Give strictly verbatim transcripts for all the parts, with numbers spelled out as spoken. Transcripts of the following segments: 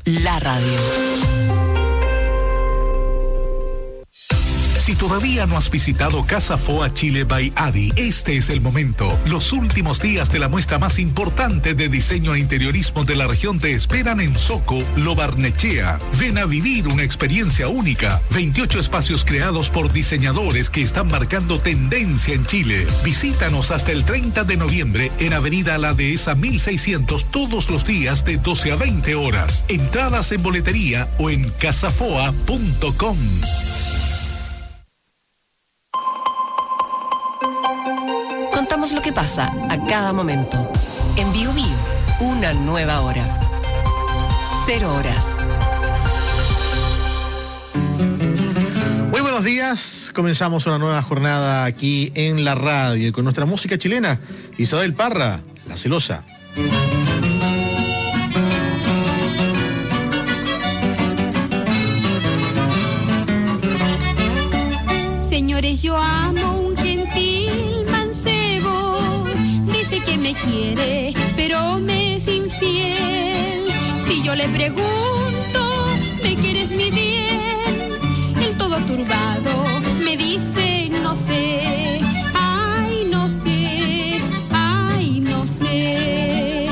la radio. Si todavía no has visitado Casa Foa Chile by Adi, este es el momento. Los últimos días de la muestra más importante de diseño e interiorismo de la región te esperan en Soco, Lo Barnechea. Ven a vivir una experiencia única. veintiocho espacios creados por diseñadores que están marcando tendencia en Chile. Visítanos hasta el treinta de noviembre en Avenida La Dehesa mil seiscientos todos los días de doce a veinte horas. Entradas en boletería o en casafoa punto com. Contamos lo que pasa a cada momento. En Bio Bio, una nueva hora. Cero horas. Muy buenos días. Comenzamos una nueva jornada aquí en la radio y con nuestra música chilena. Isabel Parra, La Celosa. Señores, yo amo un gentil mancebo. Dice que me quiere, pero me es infiel. Si yo le pregunto, ¿me quieres mi bien? El todo turbado me dice, no sé. Ay, no sé. Ay, no sé.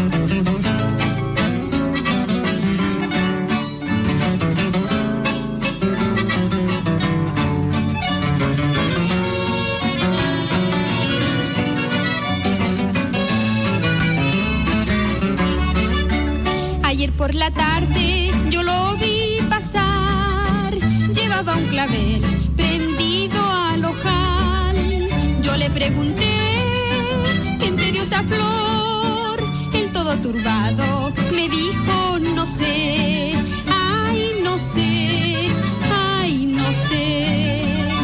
Ayer por la tarde yo lo vi pasar, llevaba un clavel prendido al ojal. Yo le pregunté, ¿quién te dio esa flor? El todo turbado me dijo, no sé. Ay, no sé. Ay, no sé.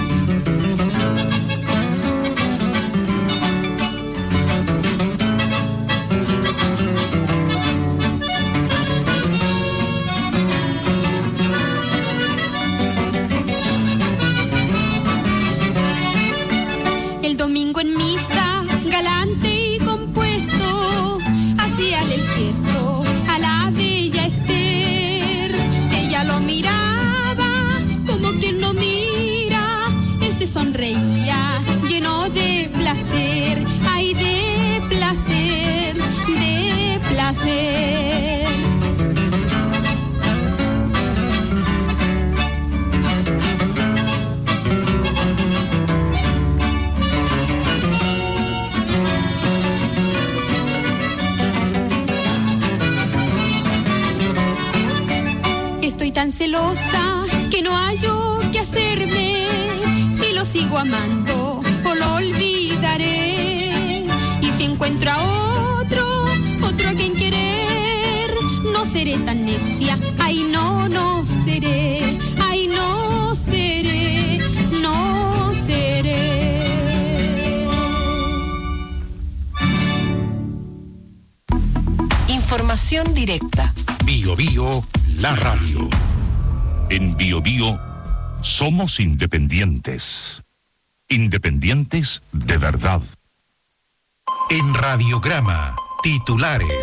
Domingo en misa, galante y compuesto, hacíale el gesto a la bella Esther. Ella lo miraba como quien no mira, él se sonreía lleno de placer, ay, de placer, de placer. Estoy tan celosa que no hallo qué hacerme. Si lo sigo amando o lo olvidaré. Y si encuentro a otro, otro a quien querer, no seré tan necia. Ay, no, no seré. Ay, no seré. No seré. Información directa. Bio Bio, la radio. En Bio Bio somos independientes. Independientes de verdad. En Radiograma, titulares.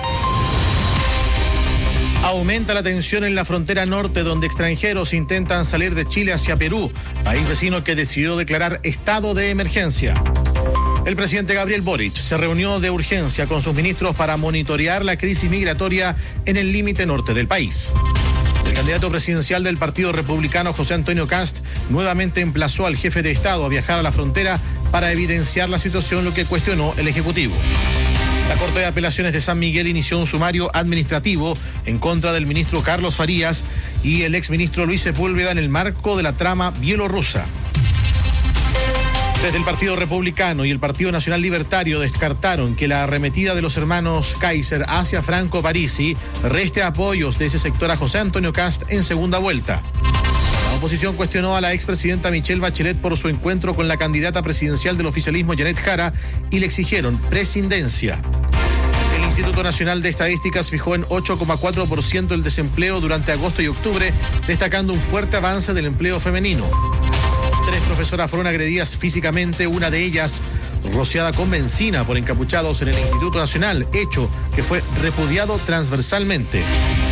Aumenta la tensión en la frontera norte, donde extranjeros intentan salir de Chile hacia Perú, país vecino que decidió declarar estado de emergencia. El presidente Gabriel Boric se reunió de urgencia con sus ministros para monitorear la crisis migratoria en el límite norte del país. El candidato presidencial del Partido Republicano, José Antonio Kast, nuevamente emplazó al jefe de Estado a viajar a la frontera para evidenciar la situación, lo que cuestionó el Ejecutivo. La Corte de Apelaciones de San Miguel inició un sumario administrativo en contra del ministro Carlos Farías y el exministro Luis Sepúlveda en el marco de la trama bielorrusa. Desde el Partido Republicano y el Partido Nacional Libertario descartaron que la arremetida de los hermanos Kaiser hacia Franco Parisi reste apoyos de ese sector a José Antonio Kast en segunda vuelta. La oposición cuestionó a la expresidenta Michelle Bachelet por su encuentro con la candidata presidencial del oficialismo Janet Jara y le exigieron prescindencia. El Instituto Nacional de Estadísticas fijó en ocho coma cuatro por ciento el desempleo durante agosto y octubre, destacando un fuerte avance del empleo femenino. Tres profesoras fueron agredidas físicamente, una de ellas rociada con benzina por encapuchados en el Instituto Nacional, hecho que fue repudiado transversalmente.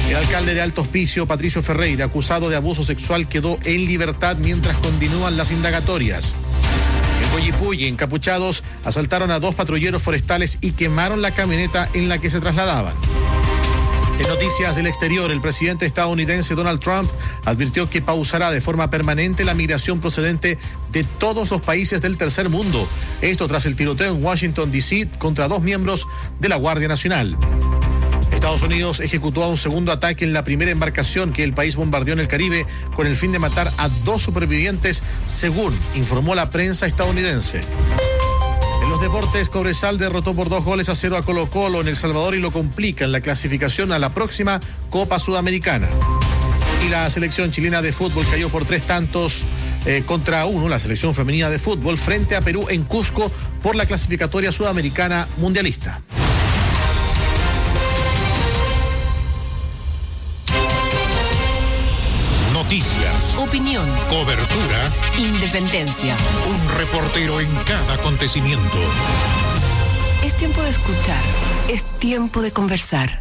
El alcalde de Alto Hospicio, Patricio Ferreira, acusado de abuso sexual, quedó en libertad mientras continúan las indagatorias. En Coyipulli, encapuchados, asaltaron a dos patrulleros forestales y quemaron la camioneta en la que se trasladaban. En noticias del exterior, el presidente estadounidense Donald Trump advirtió que pausará de forma permanente la migración procedente de todos los países del tercer mundo. Esto tras el tiroteo en Washington, D C contra dos miembros de la Guardia Nacional. Estados Unidos ejecutó a un segundo ataque en la primera embarcación que el país bombardeó en el Caribe con el fin de matar a dos supervivientes, según informó la prensa estadounidense. En los deportes, Cobresal derrotó por dos goles a cero a Colo-Colo en El Salvador y lo complica en la clasificación a la próxima Copa Sudamericana. Y la selección chilena de fútbol cayó por tres tantos eh, contra uno, la selección femenina de fútbol, frente a Perú en Cusco por la clasificatoria sudamericana mundialista. Noticias, Opinión, cobertura, independencia. un reportero en cada acontecimiento. Es tiempo de escuchar, es tiempo de conversar.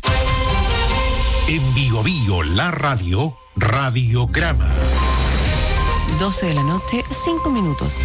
En Bio Bio, la radio, Radiograma. doce de la noche, cinco minutos.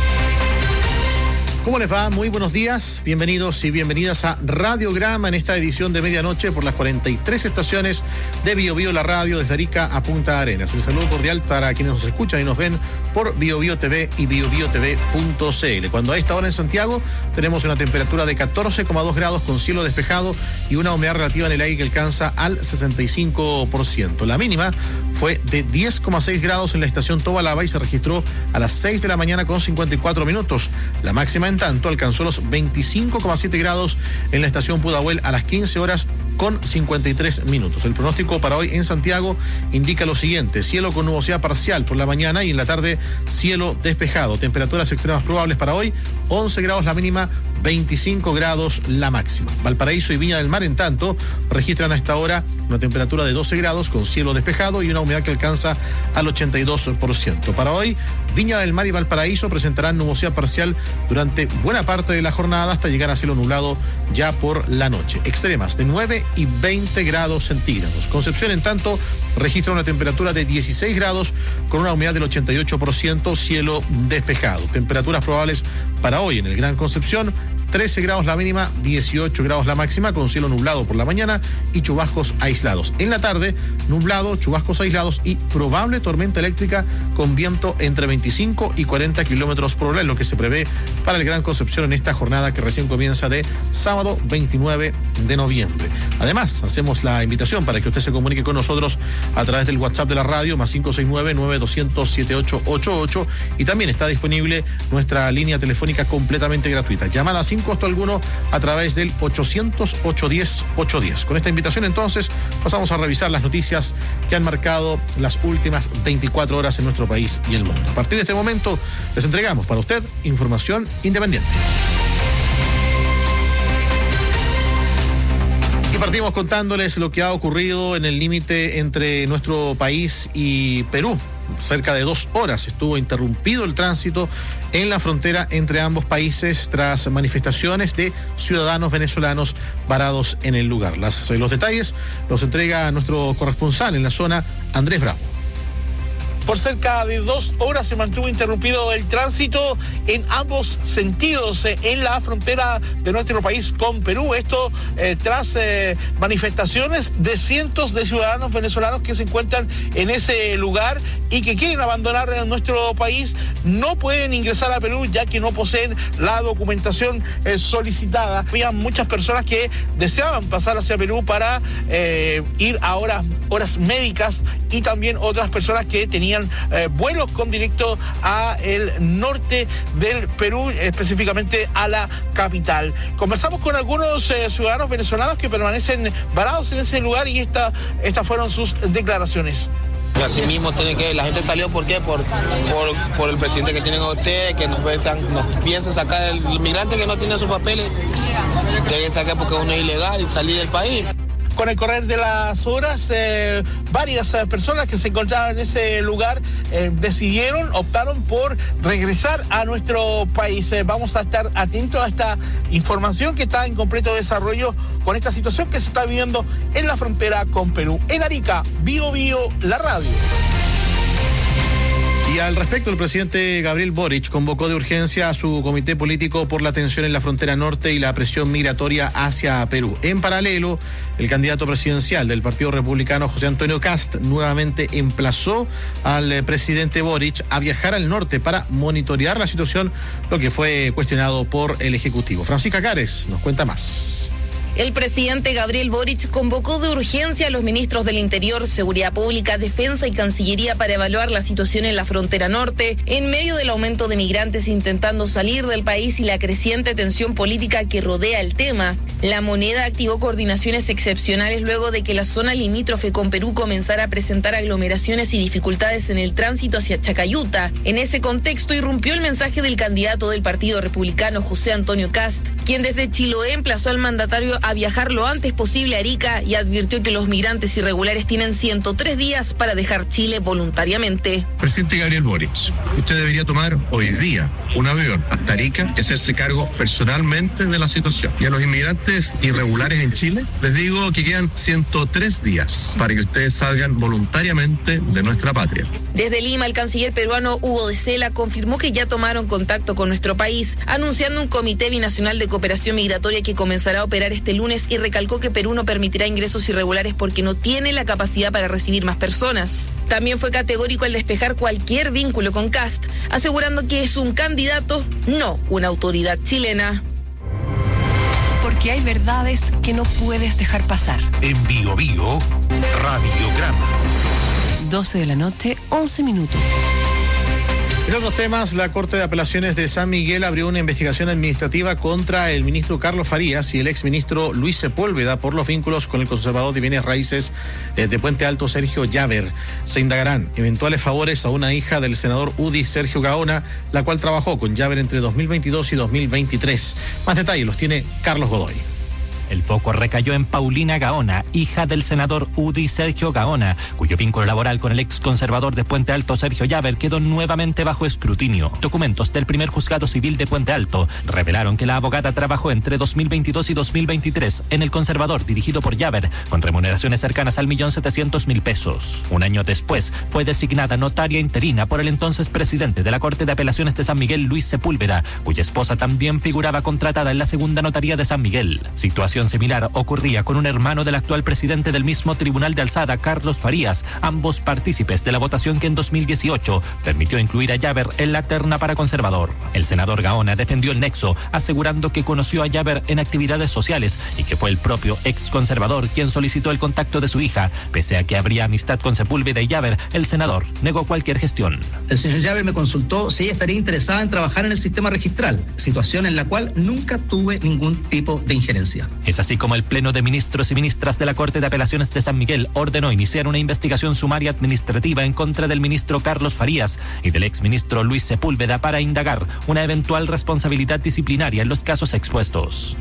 ¿Cómo les va? Muy buenos días, bienvenidos y bienvenidas a Radiograma en esta edición de medianoche por las cuarenta y tres estaciones de Bio Bio, la radio, desde Arica a Punta Arenas. El saludo cordial para quienes nos escuchan y nos ven por Bio Bio T V y bio bio t v punto c l. Cuando a esta hora en Santiago tenemos una temperatura de catorce coma dos grados con cielo despejado y una humedad relativa en el aire que alcanza al sesenta y cinco por ciento. La mínima fue de diez coma seis grados en la estación Tobalaba y se registró a las seis de la mañana con cincuenta y cuatro minutos. La máxima en tanto alcanzó los veinticinco coma siete grados en la estación Pudahuel a las quince horas con cincuenta y tres minutos. El pronóstico para hoy en Santiago indica lo siguiente: cielo con nubosidad parcial por la mañana y en la tarde cielo despejado. Temperaturas extremas probables para hoy: once grados la mínima, veinticinco grados la máxima. Valparaíso y Viña del Mar, en tanto, registran a esta hora una temperatura de doce grados con cielo despejado y una humedad que alcanza al ochenta y dos por ciento. Para hoy, Viña del Mar y Valparaíso presentarán nubosidad parcial durante buena parte de la jornada hasta llegar a cielo nublado ya por la noche. Extremas de nueve y veinte grados centígrados. Concepción, en tanto, registra una temperatura de dieciséis grados con una humedad del ochenta y ocho por ciento, cielo despejado. Temperaturas probables para hoy en el Gran Concepción: trece grados la mínima, dieciocho grados la máxima, con cielo nublado por la mañana y chubascos aislados. En la tarde, nublado, chubascos aislados y probable tormenta eléctrica con viento entre veinticinco y cuarenta kilómetros por hora, lo que se prevé para el Gran Concepción en esta jornada que recién comienza de sábado veintinueve de noviembre. Además, hacemos la invitación para que usted se comunique con nosotros a través del WhatsApp de la radio, más cinco seis nueve, nueve dos cero cero, siete ocho ocho ocho, y también está disponible nuestra línea telefónica completamente gratuita. Llamada sin costo alguno a través del ochocientos, ochocientos diez, ochocientos diez. Con esta invitación, entonces, pasamos a revisar las noticias que han marcado las últimas veinticuatro horas en nuestro país y el mundo. A partir de este momento, les entregamos para usted información independiente. Y partimos contándoles lo que ha ocurrido en el límite entre nuestro país y Perú. Cerca de dos horas estuvo interrumpido el tránsito en la frontera entre ambos países tras manifestaciones de ciudadanos venezolanos varados en el lugar. Las, los detalles los entrega nuestro corresponsal en la zona, Andrés Bravo. Por cerca de dos horas se mantuvo interrumpido el tránsito en ambos sentidos eh, en la frontera de nuestro país con Perú. Esto eh, tras eh, manifestaciones de cientos de ciudadanos venezolanos que se encuentran en ese lugar y que quieren abandonar eh, nuestro país. No pueden ingresar a Perú ya que no poseen la documentación eh, solicitada. Había muchas personas que deseaban pasar hacia Perú para eh, ir a horas, horas médicas, y también otras personas que tenían Eh, vuelos con directo a el norte del Perú, específicamente a la capital. Conversamos con algunos eh, ciudadanos venezolanos que permanecen varados en ese lugar y esta, estas fueron sus declaraciones. Así mismo tiene que, la gente salió, ¿por qué? Por, por, por el presidente que tienen ustedes, que nos, piensan, nos piensa sacar el inmigrante que no tiene sus papeles, deben sacar porque uno es ilegal y salir del país. Con el correr de las horas, eh, varias eh, personas que se encontraban en ese lugar eh, decidieron, optaron por regresar a nuestro país. Eh, vamos a estar atentos a esta información que está en completo desarrollo con esta situación que se está viviendo en la frontera con Perú. En Arica, Bio Bio, la radio. Y al respecto, el presidente Gabriel Boric convocó de urgencia a su comité político por la tensión en la frontera norte y la presión migratoria hacia Perú. En paralelo, el candidato presidencial del Partido Republicano, José Antonio Kast, nuevamente emplazó al presidente Boric a viajar al norte para monitorear la situación, lo que fue cuestionado por el Ejecutivo. Francisca Cares nos cuenta más. El presidente Gabriel Boric convocó de urgencia a los ministros del Interior, Seguridad Pública, Defensa y Cancillería para evaluar la situación en la frontera norte, en medio del aumento de migrantes intentando salir del país y la creciente tensión política que rodea el tema. La Moneda activó coordinaciones excepcionales luego de que la zona limítrofe con Perú comenzara a presentar aglomeraciones y dificultades en el tránsito hacia Chacayuta. En ese contexto irrumpió el mensaje del candidato del Partido Republicano, José Antonio Kast, quien desde Chiloé emplazó al mandatario a viajar lo antes posible a Arica y advirtió que los migrantes irregulares tienen ciento tres días para dejar Chile voluntariamente. Presidente Gabriel Boric, usted debería tomar hoy día un avión hasta Arica y hacerse cargo personalmente de la situación. Y a los inmigrantes irregulares en Chile, les digo que quedan ciento tres días para que ustedes salgan voluntariamente de nuestra patria. Desde Lima, el canciller peruano Hugo de Sela confirmó que ya tomaron contacto con nuestro país, anunciando un comité binacional de cooperación migratoria que comenzará a operar este lunes y recalcó que Perú no permitirá ingresos irregulares porque no tiene la capacidad para recibir más personas. También fue categórico al despejar cualquier vínculo con Kast, asegurando que es un candidato, no una autoridad chilena. Porque hay verdades que no puedes dejar pasar. En Bio Bio, Radiograma. doce de la noche, once minutos. En otros temas, la Corte de Apelaciones de San Miguel abrió una investigación administrativa contra el ministro Carlos Farías y el exministro Luis Sepúlveda por los vínculos con el conservador de bienes raíces de Puente Alto, Sergio Llaver. Se indagarán eventuales favores a una hija del senador U D I, Sergio Gaona, la cual trabajó con Llaver entre dos mil veintidós y dos mil veintitrés. Más detalles los tiene Carlos Godoy. El foco recayó en Paulina Gaona, hija del senador U D I Sergio Gaona, cuyo vínculo laboral con el ex conservador de Puente Alto, Sergio Llaver, quedó nuevamente bajo escrutinio. Documentos del primer juzgado civil de Puente Alto revelaron que la abogada trabajó entre dos mil veintidós y dos mil veintitrés en el conservador dirigido por Llaver, con remuneraciones cercanas al millón setecientos mil pesos. Un año después, fue designada notaria interina por el entonces presidente de la Corte de Apelaciones de San Miguel, Luis Sepúlveda, cuya esposa también figuraba contratada en la segunda notaría de San Miguel. Situación similar ocurría con un hermano del actual presidente del mismo Tribunal de Alzada, Carlos Farías, ambos partícipes de la votación que en dos mil dieciocho permitió incluir a Llaver en la terna para conservador. El senador Gaona defendió el nexo, asegurando que conoció a Llaver en actividades sociales y que fue el propio ex conservador quien solicitó el contacto de su hija. Pese a que habría amistad con Sepúlveda y Llaver, el senador negó cualquier gestión. El señor Llaver me consultó si ella estaría interesada en trabajar en el sistema registral, situación en la cual nunca tuve ningún tipo de injerencia. Es así como el Pleno de Ministros y Ministras de la Corte de Apelaciones de San Miguel ordenó iniciar una investigación sumaria administrativa en contra del ministro Carlos Farías y del exministro Luis Sepúlveda para indagar una eventual responsabilidad disciplinaria en los casos expuestos.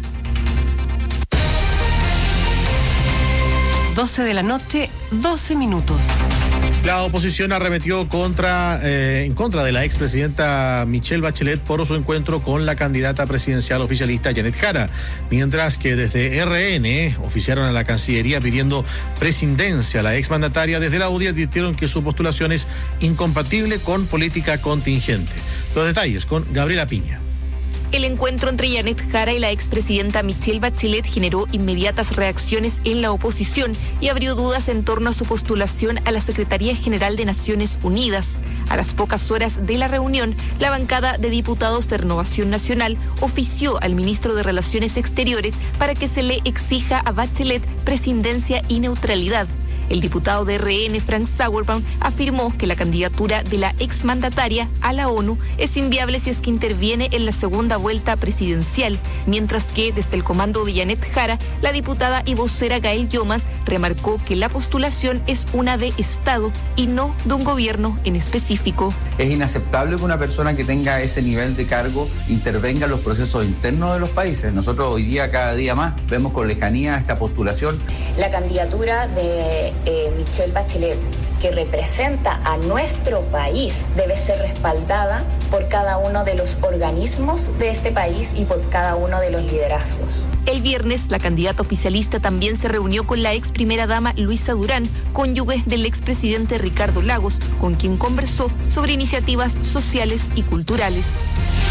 doce de la noche, doce minutos. La oposición arremetió contra, eh, en contra de la expresidenta Michelle Bachelet por su encuentro con la candidata presidencial oficialista Janet Jara, mientras que desde R N oficiaron a la Cancillería pidiendo prescindencia a la exmandataria. Desde la U D I advirtieron que su postulación es incompatible con política contingente. Los detalles con Gabriela Piña. El encuentro entre Janet Jara y la expresidenta Michelle Bachelet generó inmediatas reacciones en la oposición y abrió dudas en torno a su postulación a la Secretaría General de Naciones Unidas. A las pocas horas de la reunión, la bancada de diputados de Renovación Nacional ofició al ministro de Relaciones Exteriores para que se le exija a Bachelet prescindencia y neutralidad. El diputado de R N, Frank Sauerbaum, afirmó que la candidatura de la exmandataria a la ONU es inviable si es que interviene en la segunda vuelta presidencial, mientras que desde el comando de Janet Jara, la diputada y vocera Gael Llomas remarcó que la postulación es una de Estado y no de un gobierno en específico. Es inaceptable que una persona que tenga ese nivel de cargo intervenga en los procesos internos de los países. Nosotros hoy día, cada día más, vemos con lejanía esta postulación. La candidatura de eh, Michelle Bachelet, que representa a nuestro país, debe ser respaldada por cada uno de los organismos de este país y por cada uno de los liderazgos. El viernes, la candidata oficialista también se reunió con la ex primera dama Luisa Durán, cónyuge del expresidente Ricardo Lagos, con quien conversó sobre iniciativas sociales y culturales.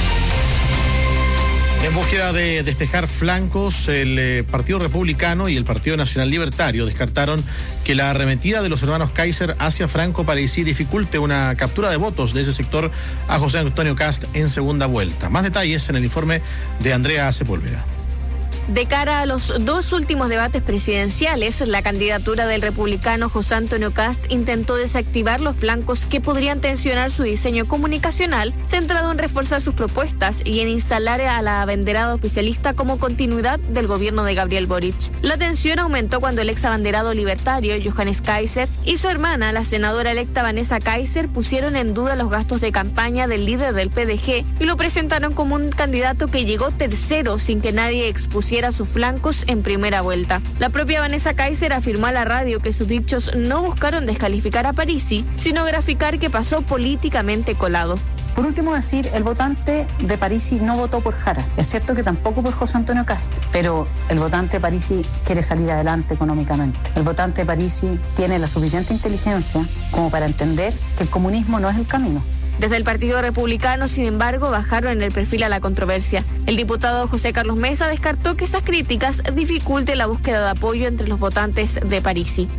En búsqueda de despejar flancos, el eh, Partido Republicano y el Partido Nacional Libertario descartaron que la arremetida de los hermanos Kaiser hacia Franco Parisi dificulte una captura de votos de ese sector a José Antonio Kast en segunda vuelta. Más detalles en el informe de Andrea Sepúlveda. De cara a los dos últimos debates presidenciales, la candidatura del republicano José Antonio Kast intentó desactivar los flancos que podrían tensionar su diseño comunicacional, centrado en reforzar sus propuestas y en instalar a la abanderada oficialista como continuidad del gobierno de Gabriel Boric. La tensión aumentó cuando el ex abanderado libertario Johannes Kaiser y su hermana, la senadora electa Vanessa Kaiser, pusieron en duda los gastos de campaña del líder del P D G y lo presentaron como un candidato que llegó tercero sin que nadie expusiera a sus flancos en primera vuelta. La propia Vanessa Kaiser afirmó a la radio que sus dichos no buscaron descalificar a Parisi, sino graficar que pasó políticamente colado. Por último, decir, el votante de Parisi no votó por Jara. Es cierto que tampoco por José Antonio Kast, pero el votante de Parisi quiere salir adelante económicamente. El votante de Parisi tiene la suficiente inteligencia como para entender que el comunismo no es el camino. Desde el Partido Republicano, sin embargo, bajaron en el perfil a la controversia. El diputado José Carlos Mesa descartó que esas críticas dificulten la búsqueda de apoyo entre los votantes de Parisi.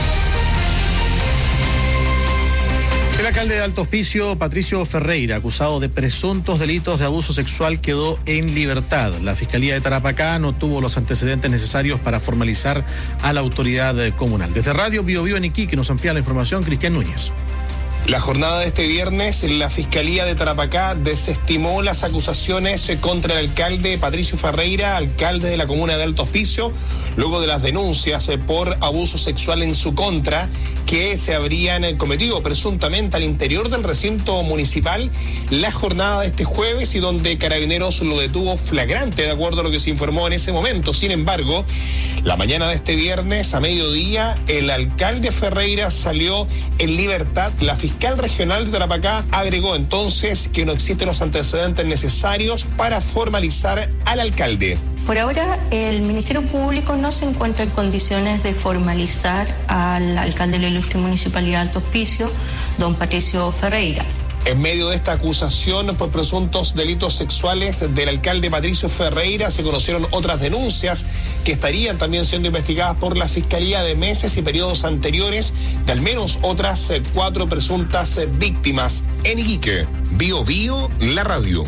El alcalde de Alto Hospicio, Patricio Ferreira, acusado de presuntos delitos de abuso sexual, quedó en libertad. La Fiscalía de Tarapacá no tuvo los antecedentes necesarios para formalizar a la autoridad comunal. Desde Radio Bio Bio en Iquique nos amplía la información Cristian Núñez. La jornada de este viernes, la Fiscalía de Tarapacá desestimó las acusaciones contra el alcalde Patricio Ferreira, alcalde de la comuna de Alto Hospicio, luego de las denuncias por abuso sexual en su contra que se habrían cometido presuntamente al interior del recinto municipal la jornada de este jueves y donde Carabineros lo detuvo flagrante, de acuerdo a lo que se informó en ese momento. Sin embargo, la mañana de este viernes, a mediodía, el alcalde Ferreira salió en libertad. La fiscal regional de Tarapacá agregó entonces que no existen los antecedentes necesarios para formalizar al alcalde. Por ahora, el Ministerio Público no se encuentra en condiciones de formalizar al alcalde de la ilustre Municipalidad de Alto Hospicio, don Patricio Ferreira. En medio de esta acusación por presuntos delitos sexuales del alcalde Patricio Ferreira, se conocieron otras denuncias que estarían también siendo investigadas por la Fiscalía de meses y periodos anteriores de al menos otras cuatro presuntas víctimas. En Iquique, Bio Bio, la radio.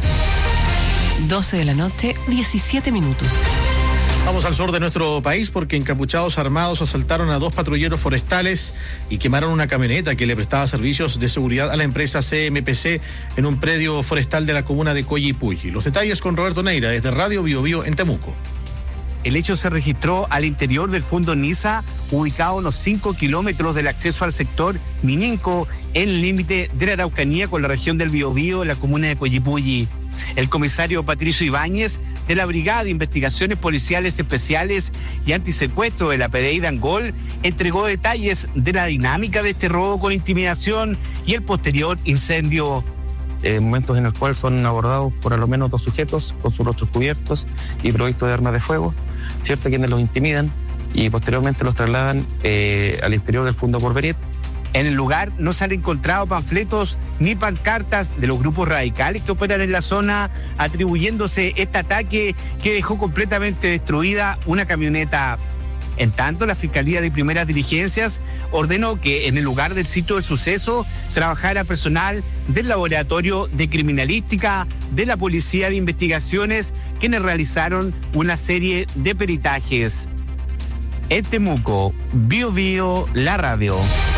doce de la noche, diecisiete minutos. Vamos al sur de nuestro país porque encapuchados armados asaltaron a dos patrulleros forestales y quemaron una camioneta que le prestaba servicios de seguridad a la empresa C M P C en un predio forestal de la comuna de Coyipulli. Los detalles con Roberto Neira desde Radio Bio Bio en Temuco. El hecho se registró al interior del Fundo Niza, ubicado a unos cinco kilómetros del acceso al sector Mininco, en el límite de la Araucanía con la región del Biobío, en la comuna de Coyipulli. El comisario Patricio Ibáñez, de la Brigada de Investigaciones Policiales Especiales y Antisecuestro de la P D I de Angol, entregó detalles de la dinámica de este robo con intimidación y el posterior incendio. Eh, momentos en el cual son abordados por al menos dos sujetos con sus rostros cubiertos y provistos de armas de fuego, cierto, quienes los intimidan y posteriormente los trasladan eh, al interior del Fundo Porvenir. En el lugar no se han encontrado panfletos ni pancartas de los grupos radicales que operan en la zona, atribuyéndose este ataque que dejó completamente destruida una camioneta. En tanto, la Fiscalía de Primeras Diligencias ordenó que en el lugar del sitio del suceso trabajara personal del Laboratorio de Criminalística de la Policía de Investigaciones, quienes realizaron una serie de peritajes. en Temuco. Bio Bio, la radio.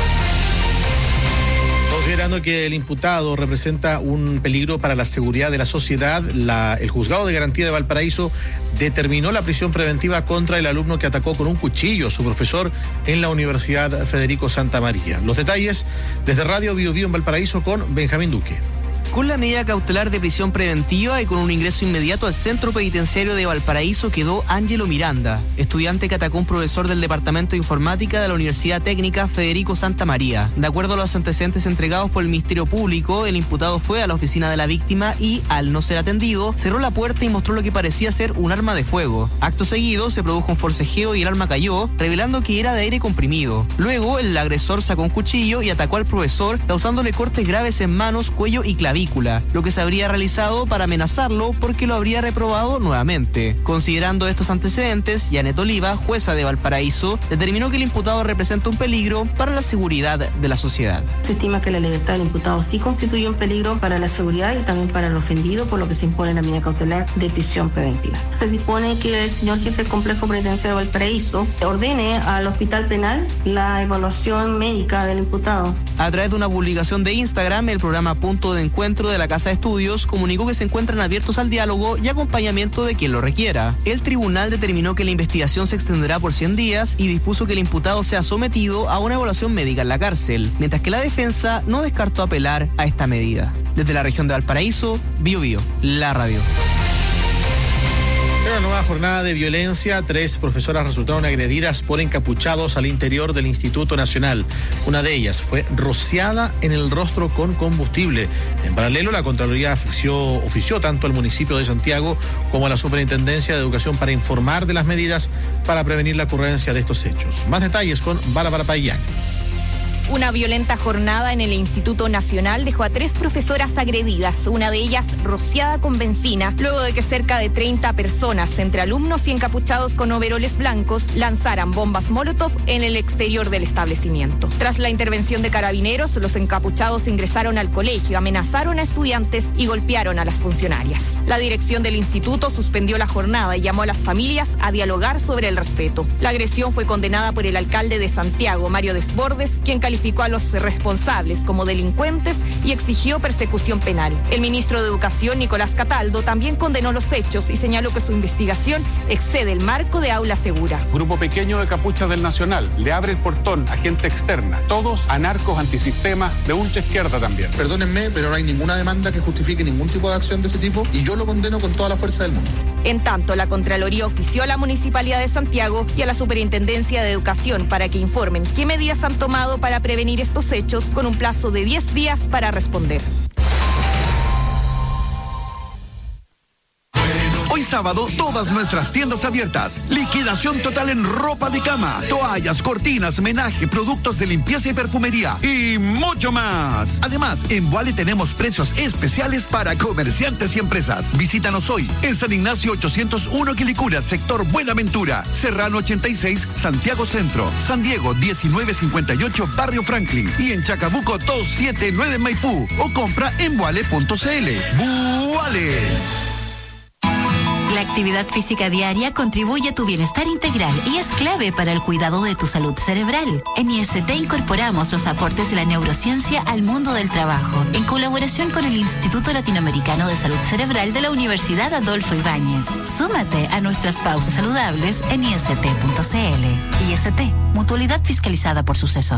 Considerando que el imputado representa un peligro para la seguridad de la sociedad, la, el juzgado de garantía de Valparaíso determinó la prisión preventiva contra el alumno que atacó con un cuchillo a su profesor en la Universidad Federico Santa María. Los detalles desde Radio Bio Bio en Valparaíso con Benjamín Duque. Con la medida cautelar de prisión preventiva y con un ingreso inmediato al centro penitenciario de Valparaíso quedó Ángelo Miranda, estudiante que atacó a un profesor del Departamento de Informática de la Universidad Técnica Federico Santa María. De acuerdo a los antecedentes entregados por el Ministerio Público, el imputado fue a la oficina de la víctima y, al no ser atendido, cerró la puerta y mostró lo que parecía ser un arma de fuego. Acto seguido, se produjo un forcejeo y el arma cayó, revelando que era de aire comprimido. Luego, el agresor sacó un cuchillo y atacó al profesor, causándole cortes graves en manos, cuello y clavícula, lo que se habría realizado para amenazarlo porque lo habría reprobado nuevamente. Considerando estos antecedentes, Janet Oliva, jueza de Valparaíso, determinó que el imputado representa un peligro para la seguridad de la sociedad. Se estima que la libertad del imputado sí constituye un peligro para la seguridad y también para el ofendido, por lo que se impone la medida cautelar de prisión preventiva. Se dispone que el señor jefe del complejo penitenciario de Valparaíso ordene al hospital penal la evaluación médica del imputado. A través de una publicación de Instagram, el programa Punto de Encuentro de la Casa de Estudios comunicó que se encuentran abiertos al diálogo y acompañamiento de quien lo requiera. El tribunal determinó que la investigación se extenderá por cien días y dispuso que el imputado sea sometido a una evaluación médica en la cárcel, mientras que la defensa no descartó apelar a esta medida. Desde la región de Valparaíso, Bio Bio, la radio. En una nueva jornada de violencia, tres profesoras resultaron agredidas por encapuchados al interior del Instituto Nacional. Una de ellas fue rociada en el rostro con combustible. En paralelo, la Contraloría ofició, ofició tanto al municipio de Santiago como a la Superintendencia de Educación para informar de las medidas para prevenir la ocurrencia de estos hechos. Más detalles con Bárbara Payán. Una violenta jornada en el Instituto Nacional dejó a tres profesoras agredidas, una de ellas rociada con benzina, luego de que cerca de treinta personas, entre alumnos y encapuchados con overoles blancos, lanzaran bombas Molotov en el exterior del establecimiento. Tras la intervención de carabineros, los encapuchados ingresaron al colegio, amenazaron a estudiantes y golpearon a las funcionarias. La dirección del instituto suspendió la jornada y llamó a las familias a dialogar sobre el respeto. La agresión fue condenada por el alcalde de Santiago, Mario Desbordes, quien calificó calificó a los responsables como delincuentes y exigió persecución penal. El ministro de Educación, Nicolás Cataldo, también condenó los hechos y señaló que su investigación excede el marco de aula segura. Grupo pequeño de capuchas del Nacional le abre el portón a gente externa, todos anarcos, antisistema, de ultra izquierda también. Perdónenme, pero no hay ninguna demanda que justifique ningún tipo de acción de ese tipo y yo lo condeno con toda la fuerza del mundo. En tanto, la Contraloría ofició a la Municipalidad de Santiago y a la Superintendencia de Educación para que informen qué medidas han tomado para prevenir estos hechos con un plazo de diez días para responder. Hoy sábado, todas nuestras tiendas abiertas. Liquidación total en ropa de cama, toallas, cortinas, menaje, productos de limpieza y perfumería y mucho más. Además, en Vuale tenemos precios especiales para comerciantes y empresas. Visítanos hoy en San Ignacio ochocientos uno Quilicura, sector Buenaventura, Serrano ochenta y seis, Santiago Centro, San Diego diecinueve cincuenta y ocho, Barrio Franklin y en Chacabuco doscientos setenta y nueve Maipú o compra en vuale punto cl. Vuale. La actividad física diaria contribuye a tu bienestar integral y es clave para el cuidado de tu salud cerebral. En I S T incorporamos los aportes de la neurociencia al mundo del trabajo, en colaboración con el Instituto Latinoamericano de Salud Cerebral de la Universidad Adolfo Ibáñez. Súmate a nuestras pausas saludables en i s t punto c l. I S T, mutualidad fiscalizada por Suceso.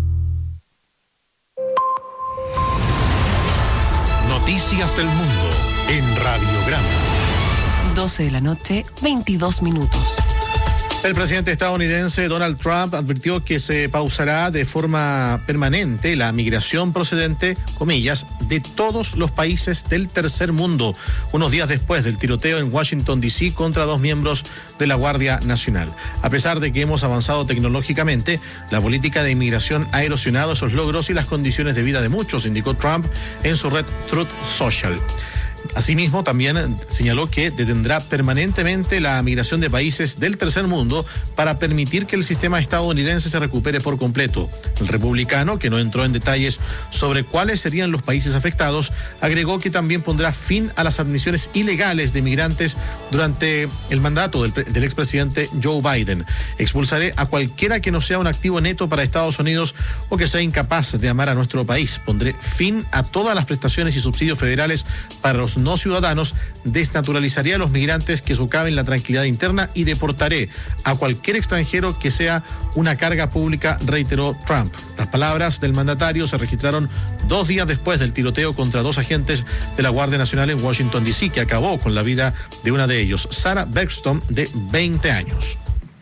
Noticias del mundo en Radiograma. doce de la noche, veintidós minutos. El presidente estadounidense Donald Trump advirtió que se pausará de forma permanente la migración procedente, comillas, de todos los países del tercer mundo, unos días después del tiroteo en Washington, D C contra dos miembros de la Guardia Nacional. A pesar de que hemos avanzado tecnológicamente, la política de inmigración ha erosionado esos logros y las condiciones de vida de muchos, indicó Trump en su red Truth Social. Asimismo, también señaló que detendrá permanentemente la migración de países del tercer mundo para permitir que el sistema estadounidense se recupere por completo. El republicano, que no entró en detalles sobre cuáles serían los países afectados, agregó que también pondrá fin a las admisiones ilegales de migrantes durante el mandato del, del expresidente Joe Biden. Expulsaré a cualquiera que no sea un activo neto para Estados Unidos o que sea incapaz de amar a nuestro país. Pondré fin a todas las prestaciones y subsidios federales para los no ciudadanos, desnaturalizaré a los migrantes que socaven la tranquilidad interna y deportaré a cualquier extranjero que sea una carga pública, reiteró Trump. Las palabras del mandatario se registraron dos días después del tiroteo contra dos agentes de la Guardia Nacional en Washington, D C, que acabó con la vida de una de ellos, Sarah Bergstrom, de veinte años.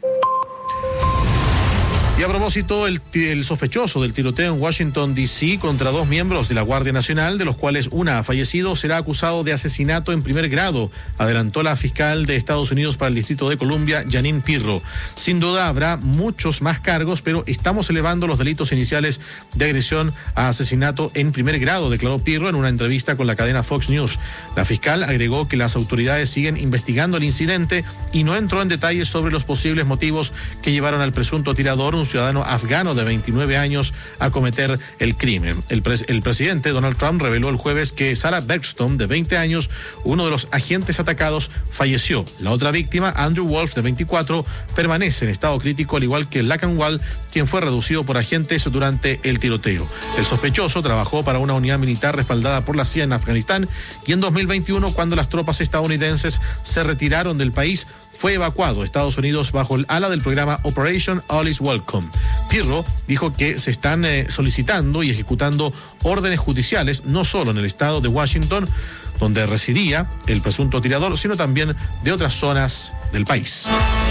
Y a propósito, el, el sospechoso del tiroteo en Washington, D C contra dos miembros de la Guardia Nacional, de los cuales una ha fallecido, será acusado de asesinato en primer grado, adelantó la fiscal de Estados Unidos para el Distrito de Columbia, Jeanine Pirro. Sin duda habrá muchos más cargos, pero estamos elevando los delitos iniciales de agresión a asesinato en primer grado, declaró Pirro en una entrevista con la cadena Fox News. La fiscal agregó que las autoridades siguen investigando el incidente y no entró en detalles sobre los posibles motivos que llevaron al presunto tirador, un ciudadano afgano de veintinueve años, a cometer el crimen. El, pres- el presidente Donald Trump reveló el jueves que Sarah Bergstrom, de veinte años, uno de los agentes atacados, falleció. La otra víctima, Andrew Wolf, de veinticuatro, permanece en estado crítico, al igual que Lacan Wall, quien fue reducido por agentes durante el tiroteo. El sospechoso trabajó para una unidad militar respaldada por la C I A en Afganistán y en dos mil veintiuno, cuando las tropas estadounidenses se retiraron del país, fue evacuado a Estados Unidos bajo el ala del programa Operation All Is Welcome. Pirro dijo que se están eh, solicitando y ejecutando órdenes judiciales, no solo en el estado de Washington, donde residía el presunto tirador, sino también de otras zonas del país.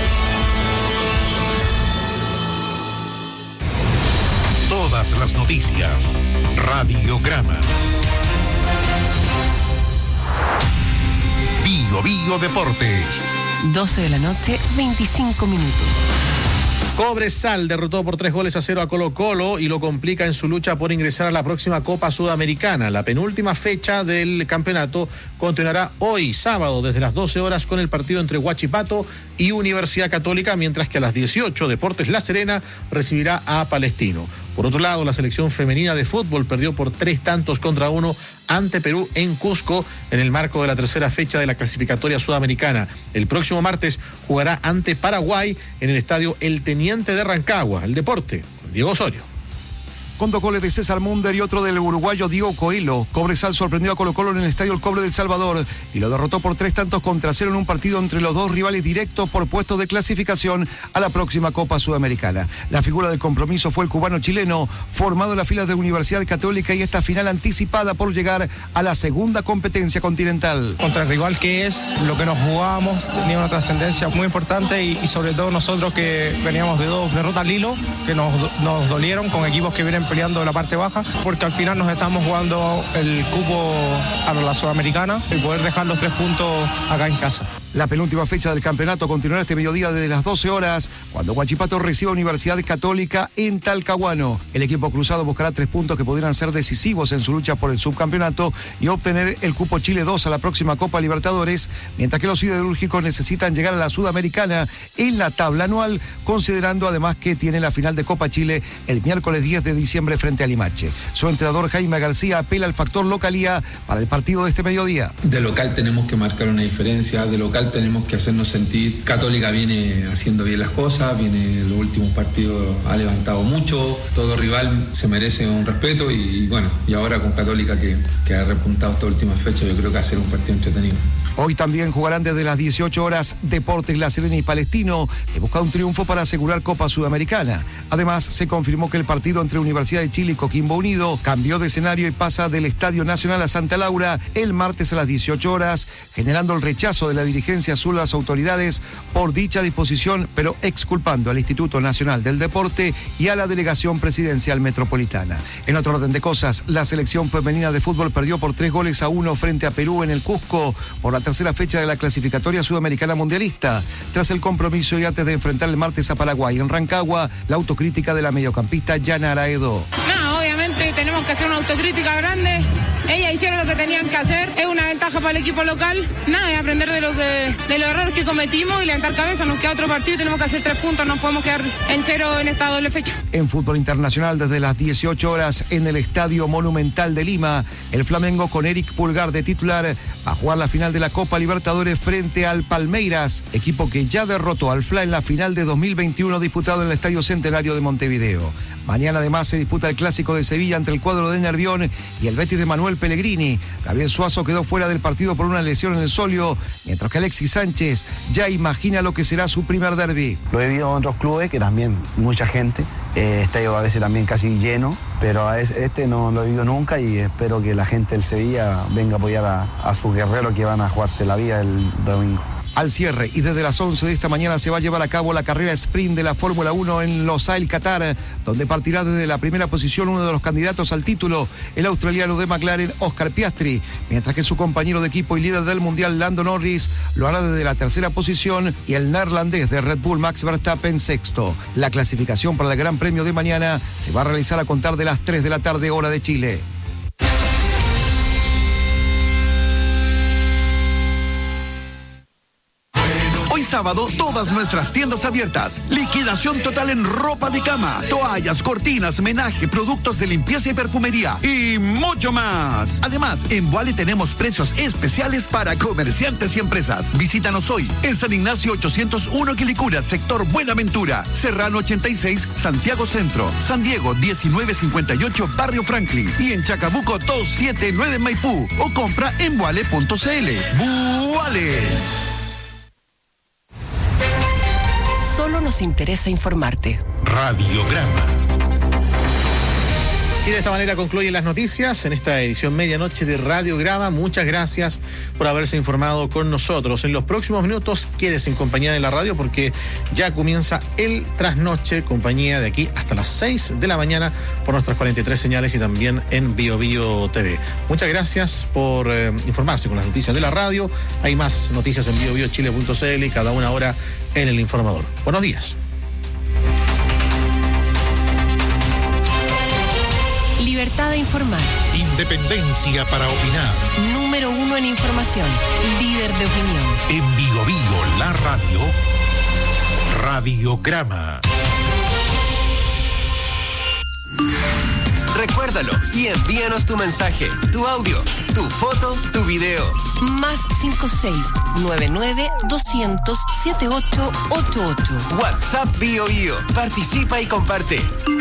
Todas las noticias. Radiograma. Bio Bio Deportes. doce de la noche, veinticinco minutos. Cobresal derrotó por tres goles a cero a Colo Colo y lo complica en su lucha por ingresar a la próxima Copa Sudamericana. La penúltima fecha del campeonato continuará hoy, sábado, desde las doce horas, con el partido entre Huachipato y Universidad Católica, mientras que a las dieciocho Deportes La Serena recibirá a Palestino. Por otro lado, la selección femenina de fútbol perdió por tres tantos contra uno ante Perú en Cusco en el marco de la tercera fecha de la clasificatoria sudamericana. El próximo martes jugará ante Paraguay en el estadio El Teniente de Rancagua. El deporte, con Diego Osorio. Con dos goles de César Munder y otro del uruguayo Diego Coelho, Cobresal sorprendió a Colo Colo en el Estadio El Cobre del Salvador y lo derrotó por tres tantos contra cero en un partido entre los dos rivales directos por puestos de clasificación a la próxima Copa Sudamericana. La figura del compromiso fue el cubano chileno, formado en las filas de Universidad Católica, y esta final anticipada por llegar a la segunda competencia continental. Contra el rival que es, lo que nos jugábamos, tenía una trascendencia muy importante y, y sobre todo nosotros que veníamos de dos derrotas al hilo, que nos, nos dolieron con equipos que vienen peleando la parte baja, porque al final nos estamos jugando el cupo a la Sudamericana y poder dejar los tres puntos acá en casa. La penúltima fecha del campeonato continuará este mediodía desde las doce horas, cuando Huachipato reciba Universidad Católica en Talcahuano. El equipo cruzado buscará tres puntos que podrían ser decisivos en su lucha por el subcampeonato y obtener el cupo Chile dos a la próxima Copa Libertadores, mientras que los siderúrgicos necesitan llegar a la Sudamericana en la tabla anual, considerando además que tiene la final de Copa Chile el miércoles diez de diciembre frente a Limache. Su entrenador Jaime García apela al factor localía para el partido de este mediodía. De local tenemos que marcar una diferencia, de local tenemos que hacernos sentir. Católica viene haciendo bien las cosas, viene en los últimos partidos, ha levantado mucho, todo rival se merece un respeto y, y bueno, y ahora con Católica que, que ha repuntado esta última fecha, yo creo que va a ser un partido entretenido. Hoy también jugarán desde las dieciocho horas Deportes La Serena y Palestino, que busca un triunfo para asegurar Copa Sudamericana. Además, se confirmó que el partido entre Universidad de Chile y Coquimbo Unido cambió de escenario y pasa del Estadio Nacional a Santa Laura el martes a las dieciocho horas, generando el rechazo de la dirigencia azul a las autoridades por dicha disposición, pero exculpando al Instituto Nacional del Deporte y a la Delegación Presidencial Metropolitana. En otro orden de cosas, la selección femenina de fútbol perdió por tres goles a uno frente a Perú en el Cusco por la tercera fecha de la clasificatoria sudamericana mundialista. Tras el compromiso y antes de enfrentar el martes a Paraguay en Rancagua, la autocrítica de la mediocampista Yana Araedo. No, obviamente tenemos que hacer una autocrítica grande. Ellas hicieron lo que tenían que hacer, es una ventaja para el equipo local. Nada, es aprender de, lo que, de los errores que cometimos y levantar cabeza. Nos queda otro partido y tenemos que hacer tres puntos, no podemos quedar en cero en esta doble fecha. En fútbol internacional, desde las dieciocho horas en el Estadio Monumental de Lima, el Flamengo con Eric Pulgar de titular va a jugar la final de la Copa Libertadores frente al Palmeiras, equipo que ya derrotó al F L A en la final de dos mil veintiuno disputado en el Estadio Centenario de Montevideo. Mañana además se disputa el Clásico de Sevilla entre el cuadro de Nervión y el Betis de Manuel Pellegrini. Gabriel Suazo quedó fuera del partido por una lesión en el sóleo, mientras que Alexis Sánchez ya imagina lo que será su primer derbi. Lo he vivido en otros clubes, que también mucha gente, eh, estadio a veces también casi lleno, pero a este no lo he vivido nunca y espero que la gente del Sevilla venga a apoyar a, a sus guerreros que van a jugarse la vida el domingo. Al cierre y desde las once de esta mañana se va a llevar a cabo la carrera sprint de la Fórmula uno en Losail, Qatar, donde partirá desde la primera posición uno de los candidatos al título, el australiano de McLaren, Oscar Piastri, mientras que su compañero de equipo y líder del mundial, Lando Norris, lo hará desde la tercera posición y el neerlandés de Red Bull, Max Verstappen, sexto. La clasificación para el Gran Premio de mañana se va a realizar a contar de las tres de la tarde, hora de Chile. Hoy sábado, todas nuestras tiendas abiertas. Liquidación total en ropa de cama, toallas, cortinas, menaje, productos de limpieza y perfumería y mucho más. Además, en Boale tenemos precios especiales para comerciantes y empresas. Visítanos hoy en San Ignacio ochocientos uno Quilicura, sector Buenaventura, Serrano ochenta y seis, Santiago Centro, San Diego diecinueve cincuenta y ocho, Barrio Franklin y en Chacabuco doscientos setenta y nueve Maipú o compra en boale punto c l. Boale. Solo nos interesa informarte. Radiograma. Y de esta manera concluyen las noticias en esta edición medianoche de Radiograma. Muchas gracias por haberse informado con nosotros. En los próximos minutos quédese en compañía de la radio porque ya comienza el trasnoche, compañía de aquí hasta las seis de la mañana por nuestras cuarenta y tres señales y también en Bio Bio T V. Muchas gracias por eh, informarse con las noticias de la radio. Hay más noticias en bio bio chile punto c l y cada una hora en El Informador. Buenos días. Libertad de informar. Independencia para opinar. Número uno en información. Líder de opinión. En Bio Bio, la radio. Radiograma. Recuérdalo y envíanos tu mensaje, tu audio, tu foto, tu video. Más cinco seis nueve nueve doscientos setenta y ocho ochenta y ocho. WhatsApp Bio Bio. Participa y comparte.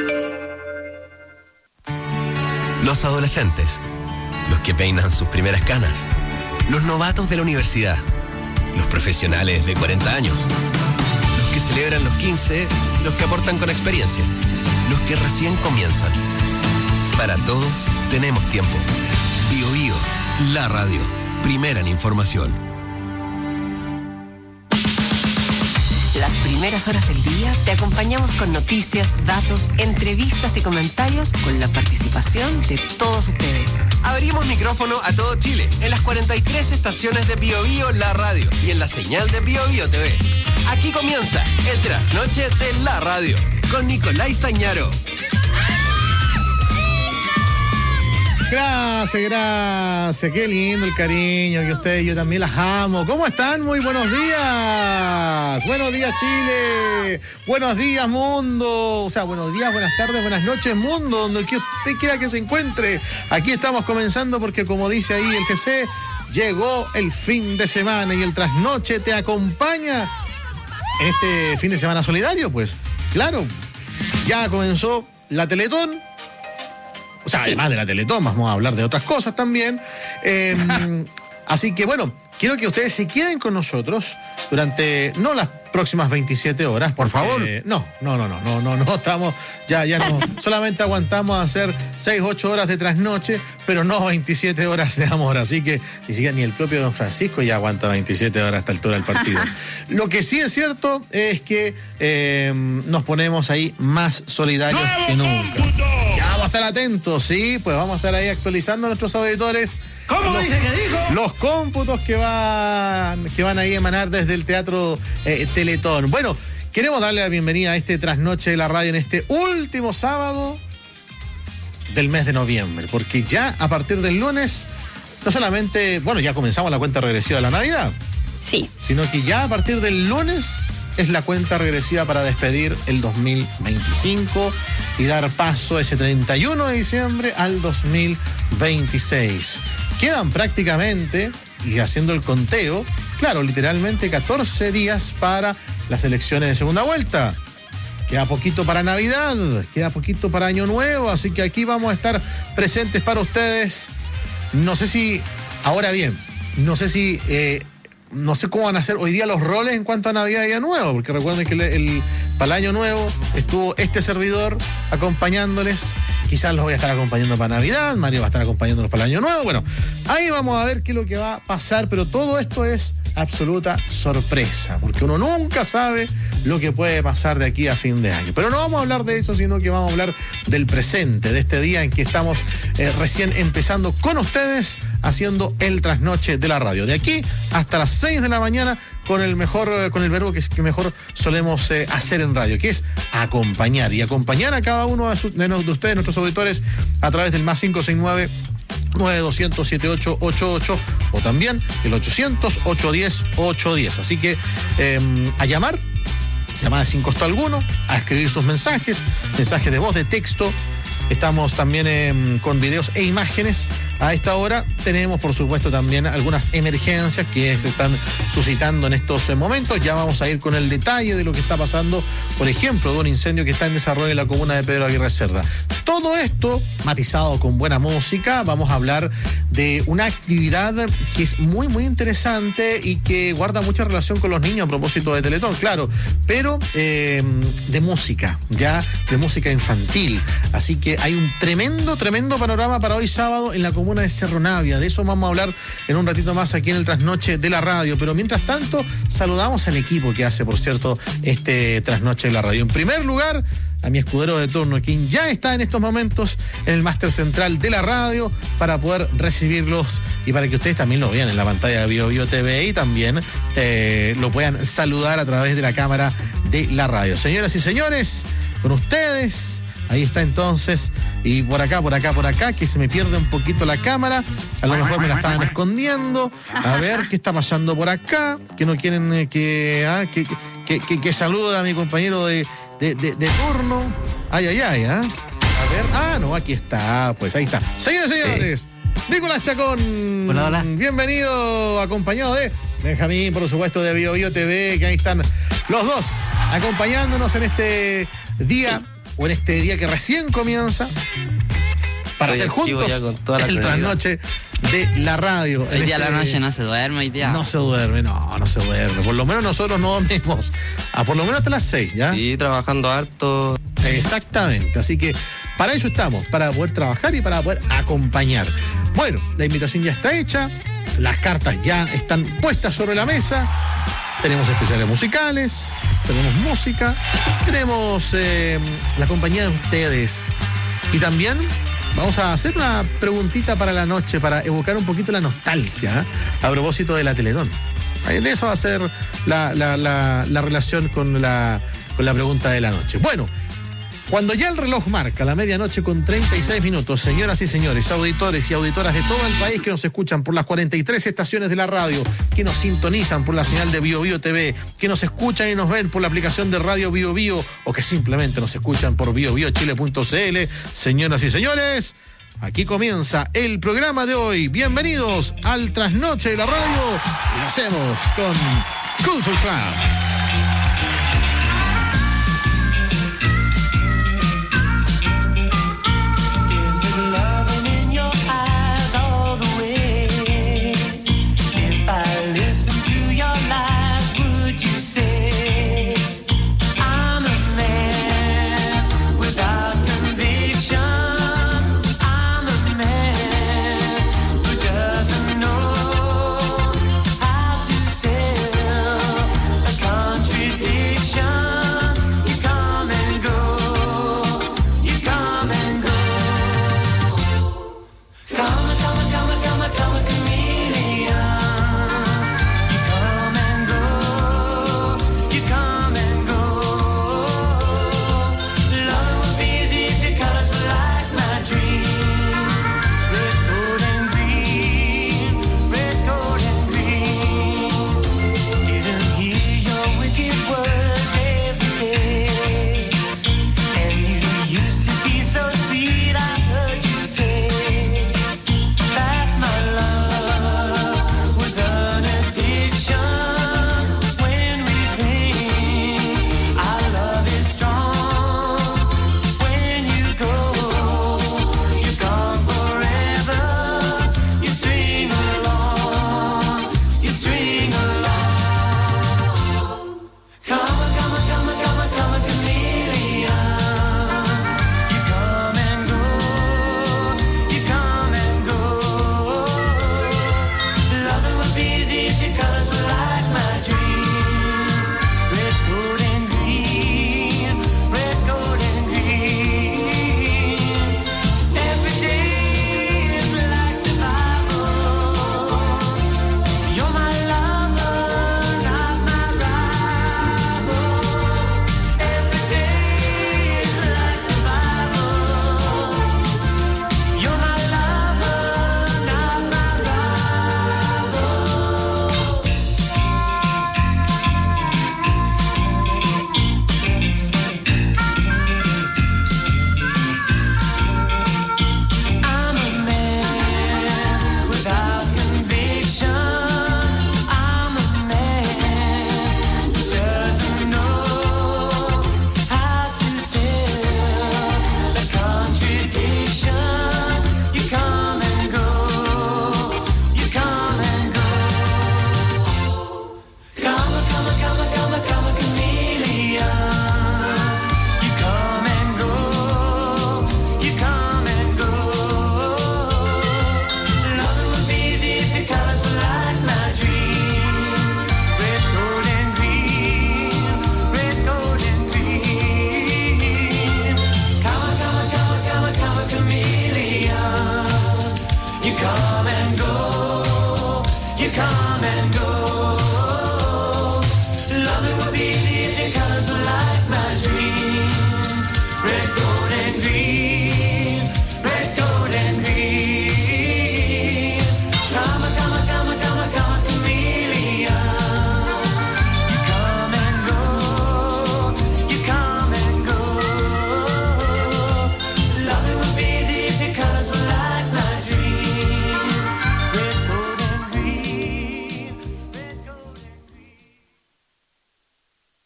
Los adolescentes, los que peinan sus primeras canas, los novatos de la universidad, los profesionales de cuarenta años, los que celebran los quince, los que aportan con experiencia, los que recién comienzan. Para todos tenemos tiempo. Bio Bio, la radio, primera en información. Las primeras horas del día te acompañamos con noticias, datos, entrevistas y comentarios con la participación de todos ustedes. Abrimos micrófono a todo Chile en las cuarenta y tres estaciones de Bio Bio, la radio y en la señal de Bio Bio T V. Aquí comienza el trasnoche de la radio con Nicolás Tañaro. Gracias, gracias. Qué lindo el cariño que ustedes, yo también las amo. ¿Cómo están? Muy buenos días. Buenos días, Chile. Buenos días, mundo. O sea, buenos días, buenas tardes, buenas noches, mundo. Donde que usted quiera que se encuentre. Aquí estamos comenzando porque, como dice ahí el G C, llegó el fin de semana y el trasnoche te acompaña en este fin de semana solidario. Pues, claro, ya comenzó la Teletón. O sea, además de la Teletón, vamos a hablar de otras cosas también. Eh, así que, bueno, quiero que ustedes se queden con nosotros durante, no las próximas veintisiete horas. Porque, por favor. No, no, no, no, no, no, no, estamos, ya, ya no, solamente aguantamos hacer seis, ocho horas de trasnoche, pero no veintisiete horas de amor. Así que ni siquiera ni el propio Don Francisco ya aguanta veintisiete horas a esta altura del partido. Lo que sí es cierto es que eh, nos ponemos ahí más solidarios que nunca. Ya vamos a estar atentos, sí, pues vamos a estar ahí actualizando a nuestros auditores. ¿Cómo los, dice que dijo? Los cómputos que van, que van ahí a emanar desde el Teatro eh, Teletón. Bueno, queremos darle la bienvenida a este trasnoche de la radio en este último sábado del mes de noviembre, porque ya a partir del lunes, no solamente, bueno, ya comenzamos la cuenta regresiva de la Navidad, sí, sino que ya a partir del lunes es la cuenta regresiva para despedir el dos mil veinticinco y dar paso ese treinta y uno de diciembre al dos mil veintiséis. Quedan prácticamente, y haciendo el conteo, claro, literalmente catorce días para las elecciones de segunda vuelta. Queda poquito para Navidad, queda poquito para Año Nuevo, así que aquí vamos a estar presentes para ustedes. No sé si, ahora bien, no sé si, eh, no sé cómo van a ser hoy día los roles en cuanto a Navidad y Año Nuevo, porque recuerden que el, el, para el Año Nuevo estuvo este servidor acompañándoles. Quizás los voy a estar acompañando para Navidad, Mario va a estar acompañándolos para el Año Nuevo. Bueno, ahí vamos a ver qué es lo que va a pasar, pero todo esto es absoluta sorpresa, porque uno nunca sabe lo que puede pasar de aquí a fin de año. Pero no vamos a hablar de eso, sino que vamos a hablar del presente, de este día en que estamos eh, recién empezando con ustedes, haciendo el trasnoche de la radio. De aquí hasta las seis de la mañana, con el mejor, con el verbo que, que mejor solemos eh, hacer en radio, que es acompañar. Y acompañar a cada uno de, su, de, de ustedes, nuestros auditores, a través del más cinco seis nueve, nueve dos cero cero, siete ocho ocho ocho o también el ochocientos, ochocientos diez, ochocientos diez. Así que eh, a llamar, llamada sin costo alguno, a escribir sus mensajes, mensajes de voz, de texto. Estamos también eh, con videos e imágenes. A esta hora tenemos, por supuesto, también algunas emergencias que se están suscitando en estos momentos. Ya vamos a ir con el detalle de lo que está pasando, por ejemplo, de un incendio que está en desarrollo en la comuna de Pedro Aguirre Cerda. Todo esto matizado con buena música. Vamos a hablar de una actividad que es muy, muy interesante y que guarda mucha relación con los niños a propósito de Teletón, claro, pero eh, de música, ya de música infantil. Así que hay un tremendo, tremendo panorama para hoy sábado en la comuna de Cerro Navia. De eso vamos a hablar en un ratito más aquí en el trasnoche de la radio. Pero mientras tanto, saludamos al equipo que hace, por cierto, este trasnoche de la radio. En primer lugar, a mi escudero de turno, quien ya está en estos momentos en el máster central de la radio para poder recibirlos y para que ustedes también lo vean en la pantalla de Bio Bio T V y también eh, lo puedan saludar a través de la cámara de la radio. Señoras y señores, con ustedes, ahí está entonces, y por acá, por acá, por acá, que se me pierde un poquito la cámara, a lo mejor me la estaban escondiendo. A ver qué está pasando por acá, que no quieren eh, que, ah, que, que, que, que salude a mi compañero de, de, de, de turno. Ay, ay, ay, ¿ah? A ver, ah, no, aquí está, pues ahí está. Señores y señores, sí. Nicolás Chacón. Hola, hola. Bienvenido, acompañado de Benjamín, por supuesto, de Bio Bio T V, que ahí están los dos acompañándonos en este día. Sí. O en este día que recién comienza, para Estoy hacer juntos el trasnoche de la radio. Hoy día este... la noche no se duerme, hoy día. No se duerme, no, no se duerme. Por lo menos nosotros no dormimos. A por lo menos hasta las seis, ¿ya? Sí, trabajando harto. Exactamente, así que para eso estamos, para poder trabajar y para poder acompañar. Bueno, la invitación ya está hecha, las cartas ya están puestas sobre la mesa. Tenemos especiales musicales, tenemos música, tenemos eh, la compañía de ustedes. Y también vamos a hacer una preguntita para la noche, para evocar un poquito la nostalgia, ¿eh? A propósito de la Teletón. De eso va a ser la, la, la, la relación con la, con la pregunta de la noche. Bueno, cuando ya el reloj marca la medianoche con treinta y seis minutos, señoras y señores, auditores y auditoras de todo el país que nos escuchan por las cuarenta y tres estaciones de la radio, que nos sintonizan por la señal de Bio Bio T V, que nos escuchan y nos ven por la aplicación de Radio Bio Bio o que simplemente nos escuchan por bio bio chile punto c l, señoras y señores, aquí comienza el programa de hoy. Bienvenidos al trasnoche de la radio y lo hacemos con Culture Club. Come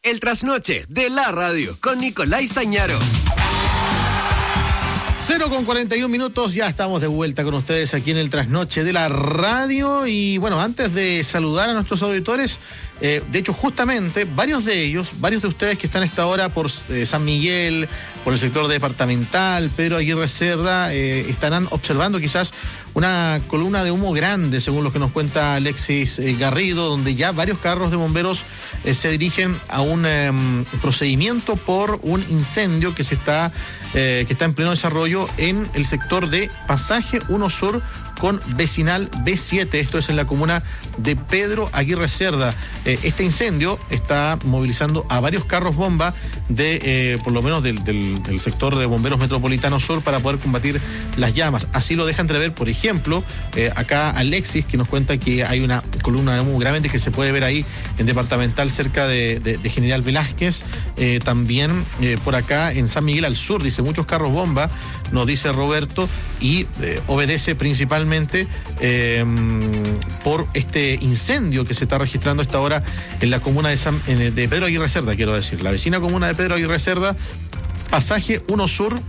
El trasnoche de la radio con Nicolás Stañaro. cero con cuarenta y un minutos, ya estamos de vuelta con ustedes aquí en el trasnoche de la radio. Y bueno, antes de saludar a nuestros auditores, eh, de hecho justamente varios de ellos, varios de ustedes que están a esta hora por eh, San Miguel, por el sector departamental, Pedro Aguirre Cerda, eh, estarán observando quizás una columna de humo grande, según lo que nos cuenta Alexis eh, Garrido, donde ya varios carros de bomberos eh, se dirigen a un eh, procedimiento por un incendio que se está eh, que está en pleno desarrollo en el sector de Pasaje uno Sur con Vecinal B siete, esto es en la comuna de Pedro Aguirre Cerda. Eh, este incendio está movilizando a varios carros bomba de, eh, por lo menos del, del, del sector de Bomberos Metropolitano Sur para poder combatir las llamas. Así lo deja entrever, por ejemplo, eh, acá Alexis, que nos cuenta que hay una columna de humo grande que se puede ver ahí en departamental cerca de, de, de General Velázquez. Eh, también eh, por acá en San Miguel al Sur, dice, muchos carros bomba, nos dice Roberto, y eh, obedece principalmente eh, por este incendio que se está registrando a esta hora en la comuna de, San, en, de Pedro Aguirre Cerda, quiero decir, la vecina comuna de Pedro Aguirre Cerda, Pasaje uno Sur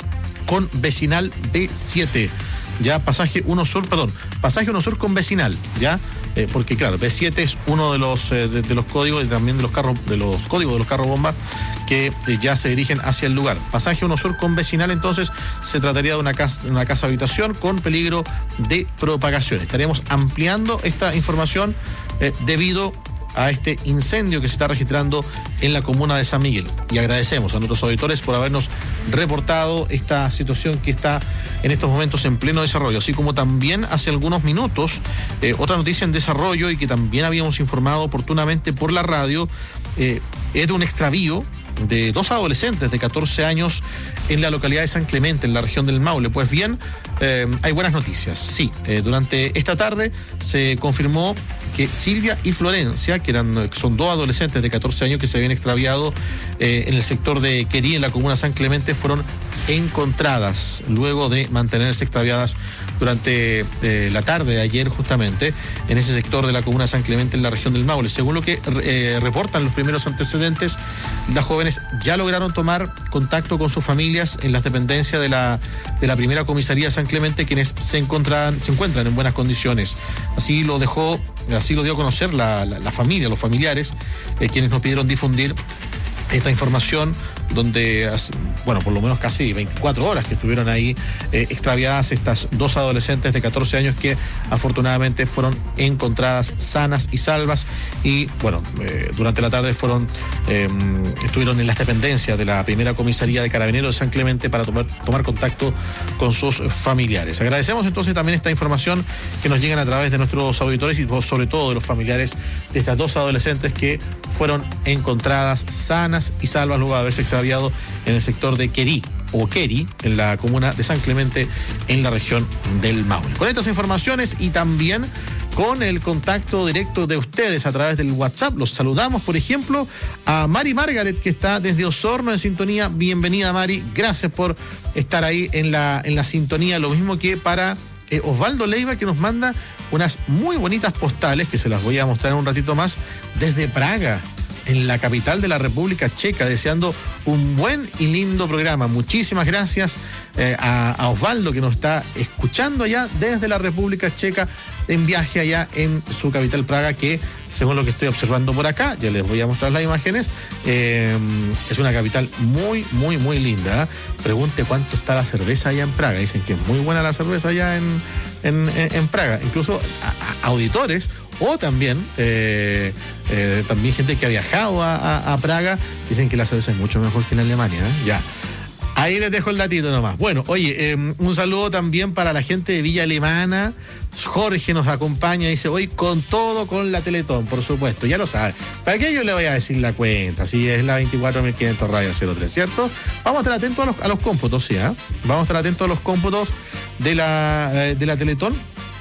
con Vecinal B siete. Ya, Pasaje uno Sur, perdón, Pasaje uno Sur con Vecinal, ya, eh, porque claro, B siete es uno de los eh, de, de los códigos y también de los carros, de los códigos de los carros bomba que eh, ya se dirigen hacia el lugar. Pasaje uno Sur con Vecinal, entonces se trataría de una casa, una casa habitación con peligro de propagación. Estaríamos ampliando esta información eh, debido a este incendio que se está registrando en la comuna de San Miguel. Y agradecemos a nuestros auditores por habernos reportado esta situación que está en estos momentos en pleno desarrollo, así como también hace algunos minutos eh, otra noticia en desarrollo y que también habíamos informado oportunamente por la radio, eh, es de un extravío de dos adolescentes de catorce años en la localidad de San Clemente, en la región del Maule. Pues bien, eh, hay buenas noticias. Sí, eh, durante esta tarde se confirmó que Silvia y Florencia, que eran, que son dos adolescentes de catorce años que se habían extraviado eh, en el sector de Querí, en la comuna de San Clemente, fueron encontradas luego de mantenerse extraviadas durante eh, la tarde de ayer, justamente en ese sector de la comuna de San Clemente, en la región del Maule. Según lo que eh, reportan los primeros antecedentes, las jóvenes ya lograron tomar contacto con sus familias en las dependencias de la, de la primera comisaría de San Clemente, quienes se encuentran, se encuentran en buenas condiciones. Así lo dejó, así lo dio a conocer la, la, la familia, los familiares, eh, quienes nos pidieron difundir esta información, donde, bueno, por lo menos casi veinticuatro horas que estuvieron ahí eh, extraviadas estas dos adolescentes de catorce años que afortunadamente fueron encontradas sanas y salvas. Y bueno, eh, durante la tarde fueron eh, estuvieron en las dependencias de la primera comisaría de Carabineros de San Clemente para tomar, tomar contacto con sus familiares. Agradecemos entonces también esta información que nos llegan a través de nuestros auditores y sobre todo de los familiares de estas dos adolescentes que fueron encontradas sanas y salvas luego de haberse extraviado en el sector de Querí o Querí, en la comuna de San Clemente, en la región del Maule. Con estas informaciones y también con el contacto directo de ustedes a través del WhatsApp, los saludamos, por ejemplo, a Mari Margaret, que está desde Osorno en sintonía. Bienvenida, Mari, gracias por estar ahí en la, en la sintonía. Lo mismo que para eh, Osvaldo Leiva, que nos manda unas muy bonitas postales, que se las voy a mostrar en un ratito más, desde Praga, en la capital de la República Checa, deseando un buen y lindo programa. Muchísimas gracias eh, a, a Osvaldo, que nos está escuchando allá desde la República Checa, en viaje allá en su capital Praga, que según lo que estoy observando por acá, ya les voy a mostrar las imágenes, eh, es una capital muy, muy, muy linda. Pregunte cuánto está la cerveza allá en Praga. Dicen que es muy buena la cerveza allá en, en, en Praga. Incluso a, a auditores o también eh, eh, también gente que ha viajado a, a, a Praga dicen que la cerveza es mucho mejor que en Alemania, ¿eh? Ya. Ahí les dejo el datito nomás. Bueno, oye, eh, un saludo también para la gente de Villa Alemana. Jorge nos acompaña y dice, hoy con todo con la Teletón, por supuesto, ya lo sabe. ¿Para qué yo le voy a decir la cuenta? Si es la veinticuatro mil quinientos radio cero tres, ¿cierto? Vamos a estar atentos a los, a los cómputos, ¿sí? ¿eh? Vamos a estar atentos a los cómputos de la, eh, de la Teletón.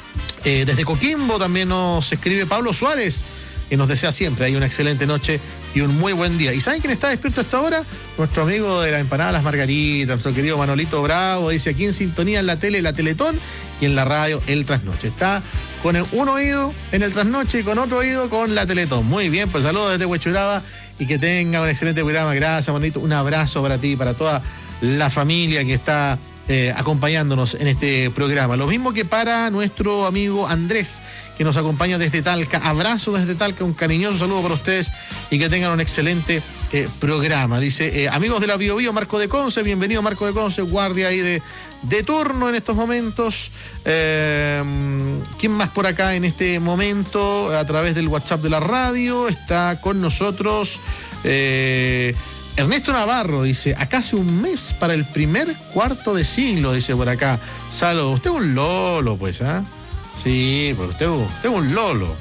Eh, desde Coquimbo también nos escribe Pablo Suárez, que nos desea siempre hay una excelente noche y un muy buen día. ¿Y saben quién está despierto a esta hora? Nuestro amigo de la empanada Las Margaritas, nuestro querido Manolito Bravo, dice aquí en sintonía en la tele, la Teletón, y en la radio el Trasnoche. Está con el, un oído en el Trasnoche y con otro oído con la Teletón. Muy bien, pues saludos desde Huechuraba y que tenga un excelente programa. Gracias, Manolito. Un abrazo para ti, para toda la familia que está eh, acompañándonos en este programa. Lo mismo que para nuestro amigo Andrés, que nos acompaña desde Talca. Abrazo desde Talca, un cariñoso saludo para ustedes y que tengan un excelente eh, programa. Dice, eh, amigos de la Bio Bio, Marco de Conce, bienvenido Marco de Conce, guardia ahí de, de turno en estos momentos. Eh, ¿Quién más por acá en este momento? A través del WhatsApp de la radio está con nosotros eh, Ernesto Navarro, dice, acá hace un mes para el primer cuarto de siglo, dice por acá. Saludos, usted es un lolo, pues, ¿ah? ¿eh? Sí, pues usted, usted es un lolo.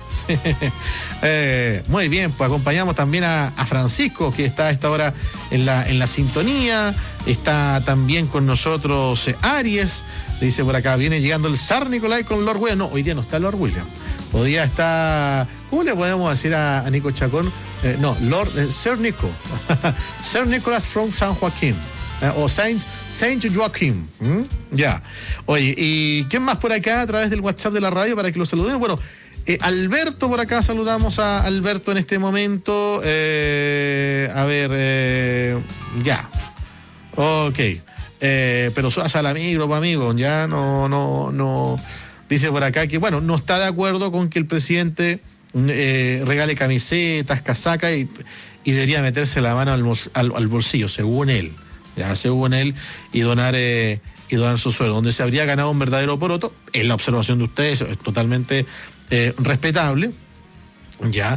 eh, muy bien, pues acompañamos también a, a Francisco, que está a esta hora en la, en la sintonía. Está también con nosotros eh, Aries, dice por acá, viene llegando el Sar Nicolai con Lord William. No, hoy día no está Lord William. Podría estar, ¿cómo le podemos decir a, a Nico Chacón? Eh, no, Lord, eh, Sir Nico. Sir Nicholas from San Joaquín. Eh, o Saint, Saint Joaquín. ¿Mm? Ya. Yeah. Oye, ¿y quién más por acá a través del WhatsApp de la radio para que lo saludemos? Bueno, eh, Alberto por acá, saludamos a Alberto en este momento. Eh, a ver, eh, ya. Ok. Eh, pero suas al amigo, amigo, ya no, no, no. Dice por acá que, bueno, no está de acuerdo con que el presidente eh, regale camisetas, casacas y, y debería meterse la mano al, al, al bolsillo, según él. Ya, según él, y donar eh, y donar su sueldo, donde se habría ganado un verdadero poroto, es la observación de ustedes, es totalmente eh, respetable, ya,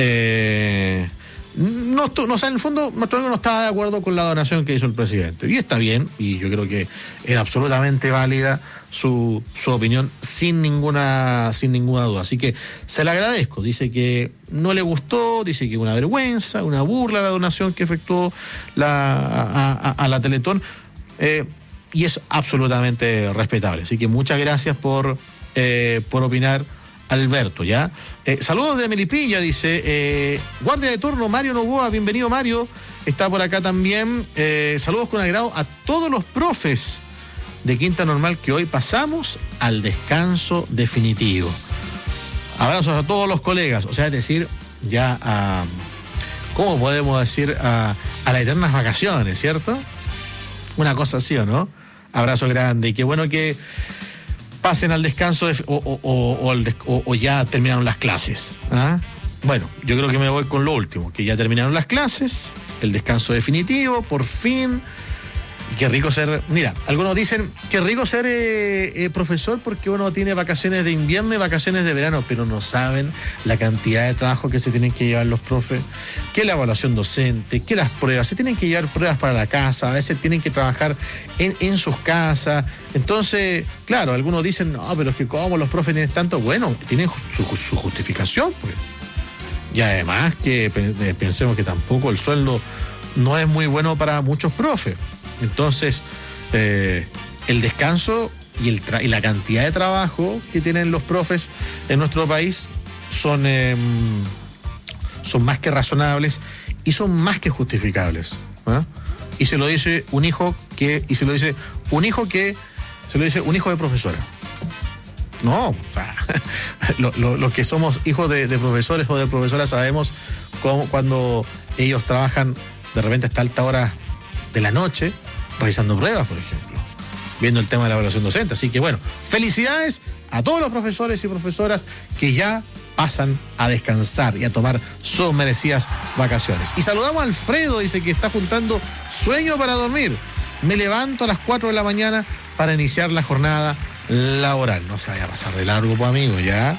eh, no, no, o sea, en el fondo nuestro amigo no estaba de acuerdo con la donación que hizo el presidente, y está bien, y yo creo que es absolutamente válida su, su opinión sin ninguna, sin ninguna duda, así que se le agradezco. Dice que no le gustó, dice que una vergüenza, una burla la donación que efectuó la, a, a, a la Teletón, eh, y es absolutamente respetable, así que muchas gracias por, eh, por opinar, Alberto, ¿ya? Eh, saludos de Melipilla, dice, eh, guardia de turno Mario Novoa, bienvenido Mario, está por acá también, eh, saludos con agrado a todos los profes de Quinta Normal que hoy pasamos al descanso definitivo. Abrazos a todos los colegas, o sea, es decir, ya a, ¿cómo podemos decir? A, a las eternas vacaciones, ¿cierto? Una cosa así, ¿o no? Abrazo grande y qué bueno que pasen al descanso de, o, o, o, o, o, o ya terminaron las clases. ¿Ah? Bueno, yo creo que me voy con lo último, que ya terminaron las clases, el descanso definitivo, por fin. Y qué rico ser, mira, algunos dicen qué rico ser eh, eh, profesor porque uno tiene vacaciones de invierno y vacaciones de verano, pero no saben la cantidad de trabajo que se tienen que llevar los profes, que la evaluación docente, que las pruebas, se tienen que llevar pruebas para la casa, a veces tienen que trabajar en, en sus casas. Entonces, claro, algunos dicen, no, pero es que cómo los profes tienen tanto, bueno, tienen su, su justificación, pues. Y además que pensemos que tampoco el sueldo no es muy bueno para muchos profes. Entonces, eh, el descanso y, el tra- y la cantidad de trabajo que tienen los profes en nuestro país son, eh, son más que razonables y son más que justificables. ¿eh? Y se lo dice un hijo que, y se lo dice un hijo que, se lo dice un hijo de profesora. No, o sea, los lo, lo que somos hijos de, de profesores o de profesoras sabemos cómo, cuando ellos trabajan de repente hasta alta hora de la noche, realizando pruebas, por ejemplo, viendo el tema de la evaluación docente. Así que bueno, felicidades a todos los profesores y profesoras que ya pasan a descansar y a tomar sus merecidas vacaciones. Y saludamos a Alfredo, dice que está juntando sueño para dormir. Me levanto a las cuatro de la mañana para iniciar la jornada laboral. No se vaya a pasar de largo, pues, amigo, ¿ya?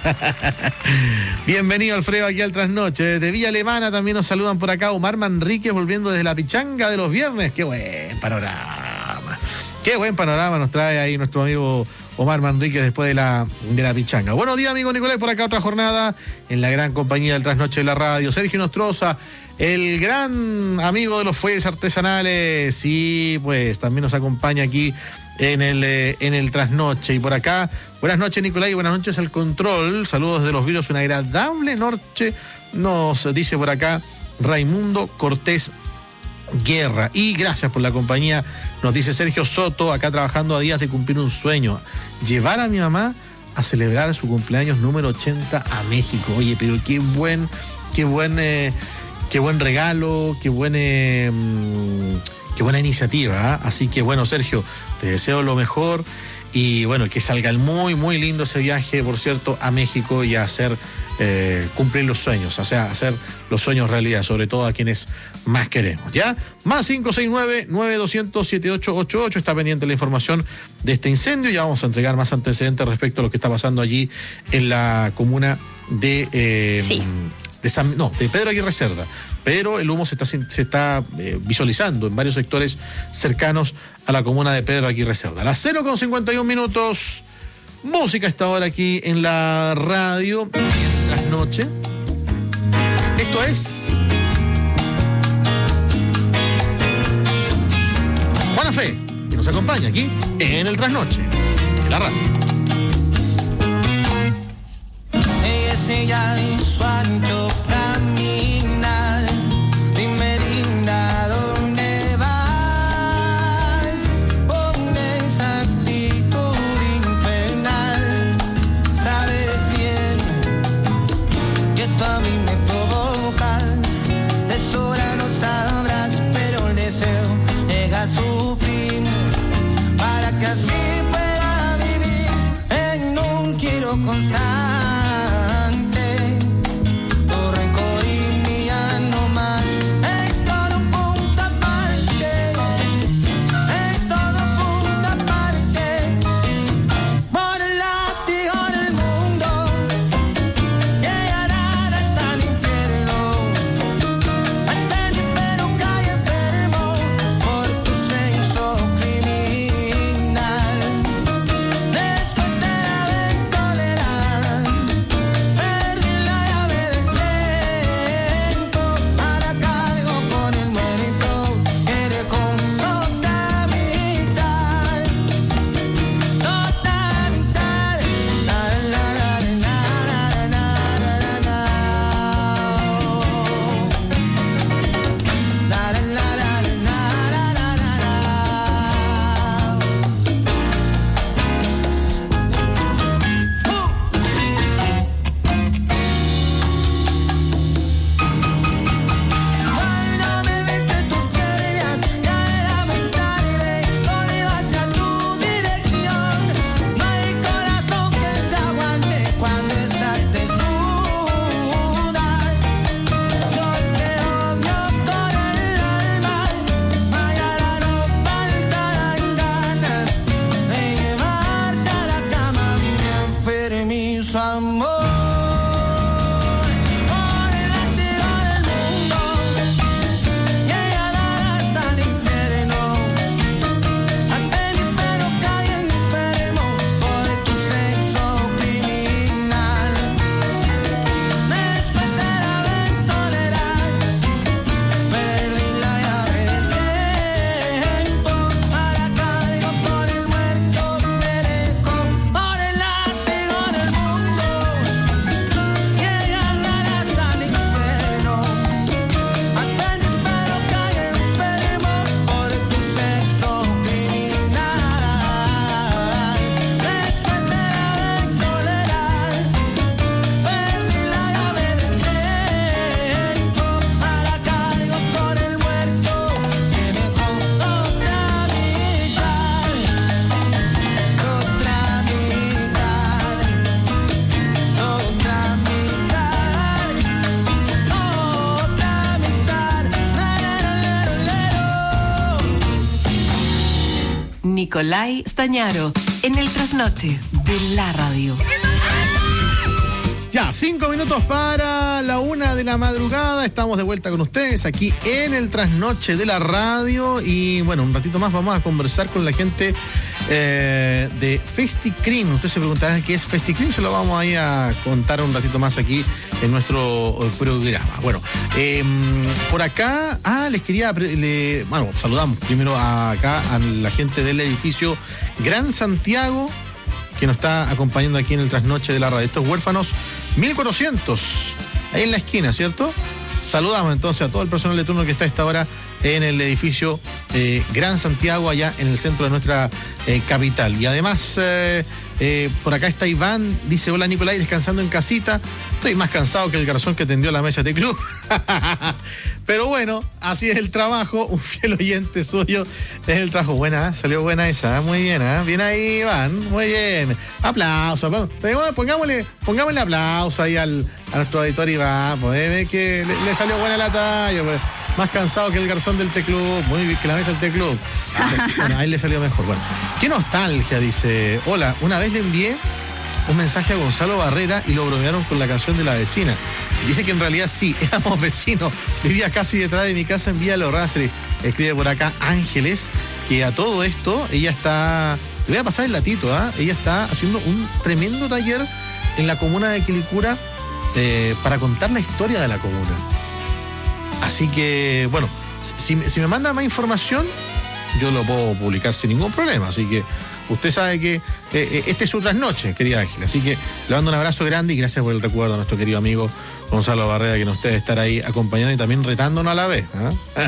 Bienvenido, Alfredo, aquí al Trasnoche. De Villa Alemana también nos saludan por acá. Omar Manríquez volviendo desde la pichanga de los viernes. ¡Qué buen panorama! ¡Qué buen panorama nos trae ahí nuestro amigo Omar Manríquez después de la, de la pichanga! Buenos días, amigo Nicolás, por acá otra jornada en la gran compañía del Trasnoche de la radio. Sergio Nostroza, el gran amigo de los fuelles artesanales. Sí, pues también nos acompaña aquí en el, eh, en el Trasnoche. Y por acá, buenas noches, Nicolás, y buenas noches al control. Saludos de los virus, una agradable noche, nos dice por acá Raimundo Cortés Guerra. Y gracias por la compañía, nos dice Sergio Soto, acá trabajando a días de cumplir un sueño, llevar a mi mamá a celebrar su cumpleaños número ochenta a México. Oye, pero qué buen, qué buen, eh, qué buen regalo, qué buen... Eh, qué buena iniciativa, ¿eh? Así que bueno, Sergio, te deseo lo mejor y bueno, que salga muy, muy lindo ese viaje, por cierto, a México y a hacer, eh, cumplir los sueños, o sea, hacer los sueños realidad, sobre todo a quienes más queremos, ¿ya? Más cinco seis nueve, nueve dos cero cero, siete ocho ocho ocho, está pendiente la información de este incendio, ya vamos a entregar más antecedentes respecto a lo que está pasando allí en la comuna de... Eh, sí. De San, no, de Pedro Aguirre Cerda, pero el humo se está, se está eh, visualizando en varios sectores cercanos a la comuna de Pedro Aguirre Cerda. A las cero con cincuenta y un minutos, música a esta hora aquí en la radio, trasnoche. Esto es Juana Fe, que nos acompaña aquí en el trasnoche, en la radio. Ella enseña en su ancho caminar, dime linda dónde vas, con esa actitud infernal, sabes bien que tú a mí me provocas, de sola no sabrás, pero el deseo llega a su fin, para que así pueda vivir en un quiero constante. Nicolai Stañaro, en el trasnoche de la radio. Ya, cinco minutos para la una de la madrugada. Estamos de vuelta con ustedes aquí en el trasnoche de la radio. Y bueno, un ratito más vamos a conversar con la gente eh, de FestiCream. Usted se preguntará qué es FestiCream. Se lo vamos a ir a contar un ratito más aquí en nuestro programa. Bueno, eh, por acá, ah, les quería, le, bueno, saludamos primero a, acá a la gente del edificio Gran Santiago, que nos está acompañando aquí en el trasnoche de la radio. Estos huérfanos mil cuatrocientos, ahí en la esquina, ¿cierto? Saludamos entonces a todo el personal de turno que está a esta hora en el edificio eh, Gran Santiago, allá en el centro de nuestra eh, capital. Y además, eh, eh, por acá está Iván, dice: hola Nicolai, descansando en casita. Estoy más cansado que el garzón que tendió la mesa de club. Pero bueno, así es el trabajo. Un fiel oyente suyo es el trabajo. Buena, salió buena esa, muy bien, ¿eh? Bien ahí, Iván, muy bien. Aplauso, aplauso. Pongámosle, pongámosle aplauso ahí al, a nuestro auditor Iván, pues ve que le, le salió buena la talla, pues. Más cansado que el garzón del T-Club, muy bien, que la mesa del T-Club. Bueno, a él le salió mejor. Bueno, qué nostalgia, dice. Hola, una vez le envié un mensaje a Gonzalo Barrera y lo bromearon con la canción de la vecina. Dice que en realidad sí, éramos vecinos. Vivía casi detrás de mi casa en Vía Lorrázuri. Escribe por acá Ángeles, que a todo esto ella está... Le voy a pasar el latito, ¿ah? ¿eh? Ella está haciendo un tremendo taller en la comuna de Quilicura eh, para contar la historia de la comuna. Así que, bueno, si, si me manda más información, yo lo puedo publicar sin ningún problema. Así que usted sabe que eh, este es su trasnoche, querida Ángela. Así que le mando un abrazo grande y gracias por el recuerdo a nuestro querido amigo Gonzalo Barrera, que nos debe estar ahí acompañando y también retándonos a la vez. ¿eh?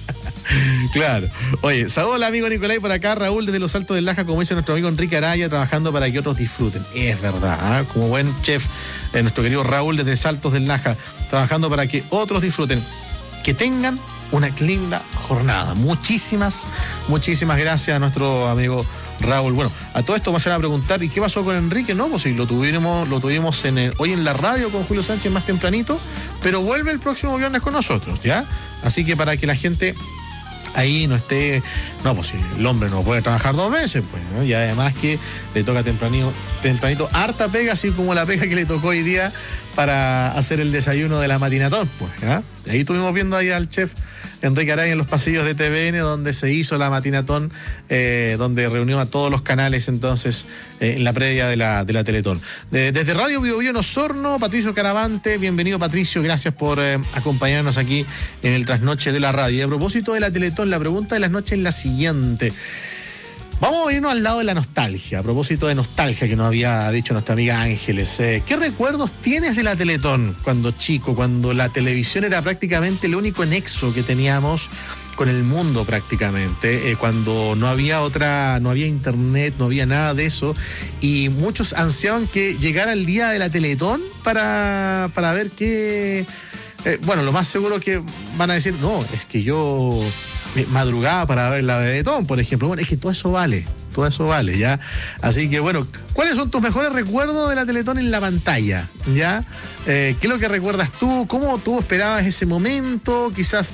Claro. Oye, saludos al amigo Nicolai por acá, Raúl desde los Altos del Laja, como dice nuestro amigo Enrique Araya, trabajando para que otros disfruten. Es verdad, ¿eh? Como buen chef, eh, nuestro querido Raúl desde Saltos del Laja, trabajando para que otros disfruten. Que tengan una linda jornada. Muchísimas, muchísimas gracias a nuestro amigo Raúl. Bueno, a todo esto me van a preguntar, ¿y qué pasó con Enrique? No, pues sí, lo tuvimos, lo tuvimos en el, hoy en la radio con Julio Sánchez más tempranito, pero vuelve el próximo viernes con nosotros, ¿ya? Así que para que la gente ahí no esté... No, pues sí, el hombre no puede trabajar dos veces, pues, ¿no? Y además que le toca tempranito, tempranito harta pega, así como la pega que le tocó hoy día para hacer el desayuno de la matinatón, pues, ¿ya? Y ahí estuvimos viendo ahí al chef Enrique Araya en los pasillos de T V N, donde se hizo la matinatón, eh, donde reunió a todos los canales entonces eh, en la previa de la, de la Teletón. De, desde Radio Bio Bio en Osorno, Patricio Caravante, bienvenido Patricio, gracias por eh, acompañarnos aquí en el Trasnoche de la Radio. Y a propósito de la Teletón, la pregunta de las noches es la siguiente. Vamos a irnos al lado de la nostalgia, a propósito de nostalgia que nos había dicho nuestra amiga Ángeles. Eh, ¿Qué recuerdos tienes de la Teletón cuando chico, cuando la televisión era prácticamente el único nexo que teníamos con el mundo prácticamente, eh, cuando no había otra, no había internet, no había nada de eso, y muchos ansiaban que llegara el día de la Teletón para, para ver qué... Eh, bueno, lo más seguro que van a decir, no, es que yo... madrugada para ver la Teletón, por ejemplo. Bueno, es que todo eso vale, todo eso vale, ¿ya? Así que, bueno, ¿cuáles son tus mejores recuerdos de la Teletón en la pantalla? ¿Ya? Eh, ¿Qué es lo que recuerdas tú? ¿Cómo tú esperabas ese momento? Quizás,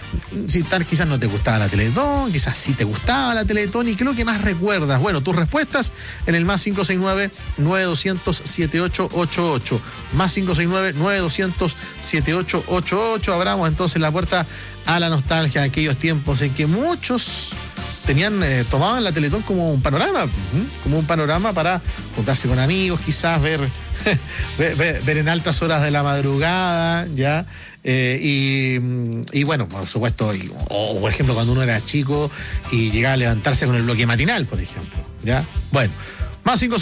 si tal, quizás no te gustaba la Teletón, quizás sí te gustaba la Teletón. ¿Y qué es lo que más recuerdas? Bueno, tus respuestas en el más cinco seis nueve, nueve dos cero cero, siete ocho ocho ocho. Más cinco seis nueve, nueve dos cero cero, siete ocho ocho ocho. Abramos entonces la puerta a la nostalgia de aquellos tiempos en que muchos tenían, eh, tomaban la Teletón como un panorama, ¿sí? Como un panorama para juntarse con amigos, quizás ver, ver, ver, ver en altas horas de la madrugada, ¿ya? Eh, y, y bueno, por supuesto, y, o por ejemplo cuando uno era chico y llegaba a levantarse con el bloque matinal, por ejemplo, ¿ya? Bueno, más cinco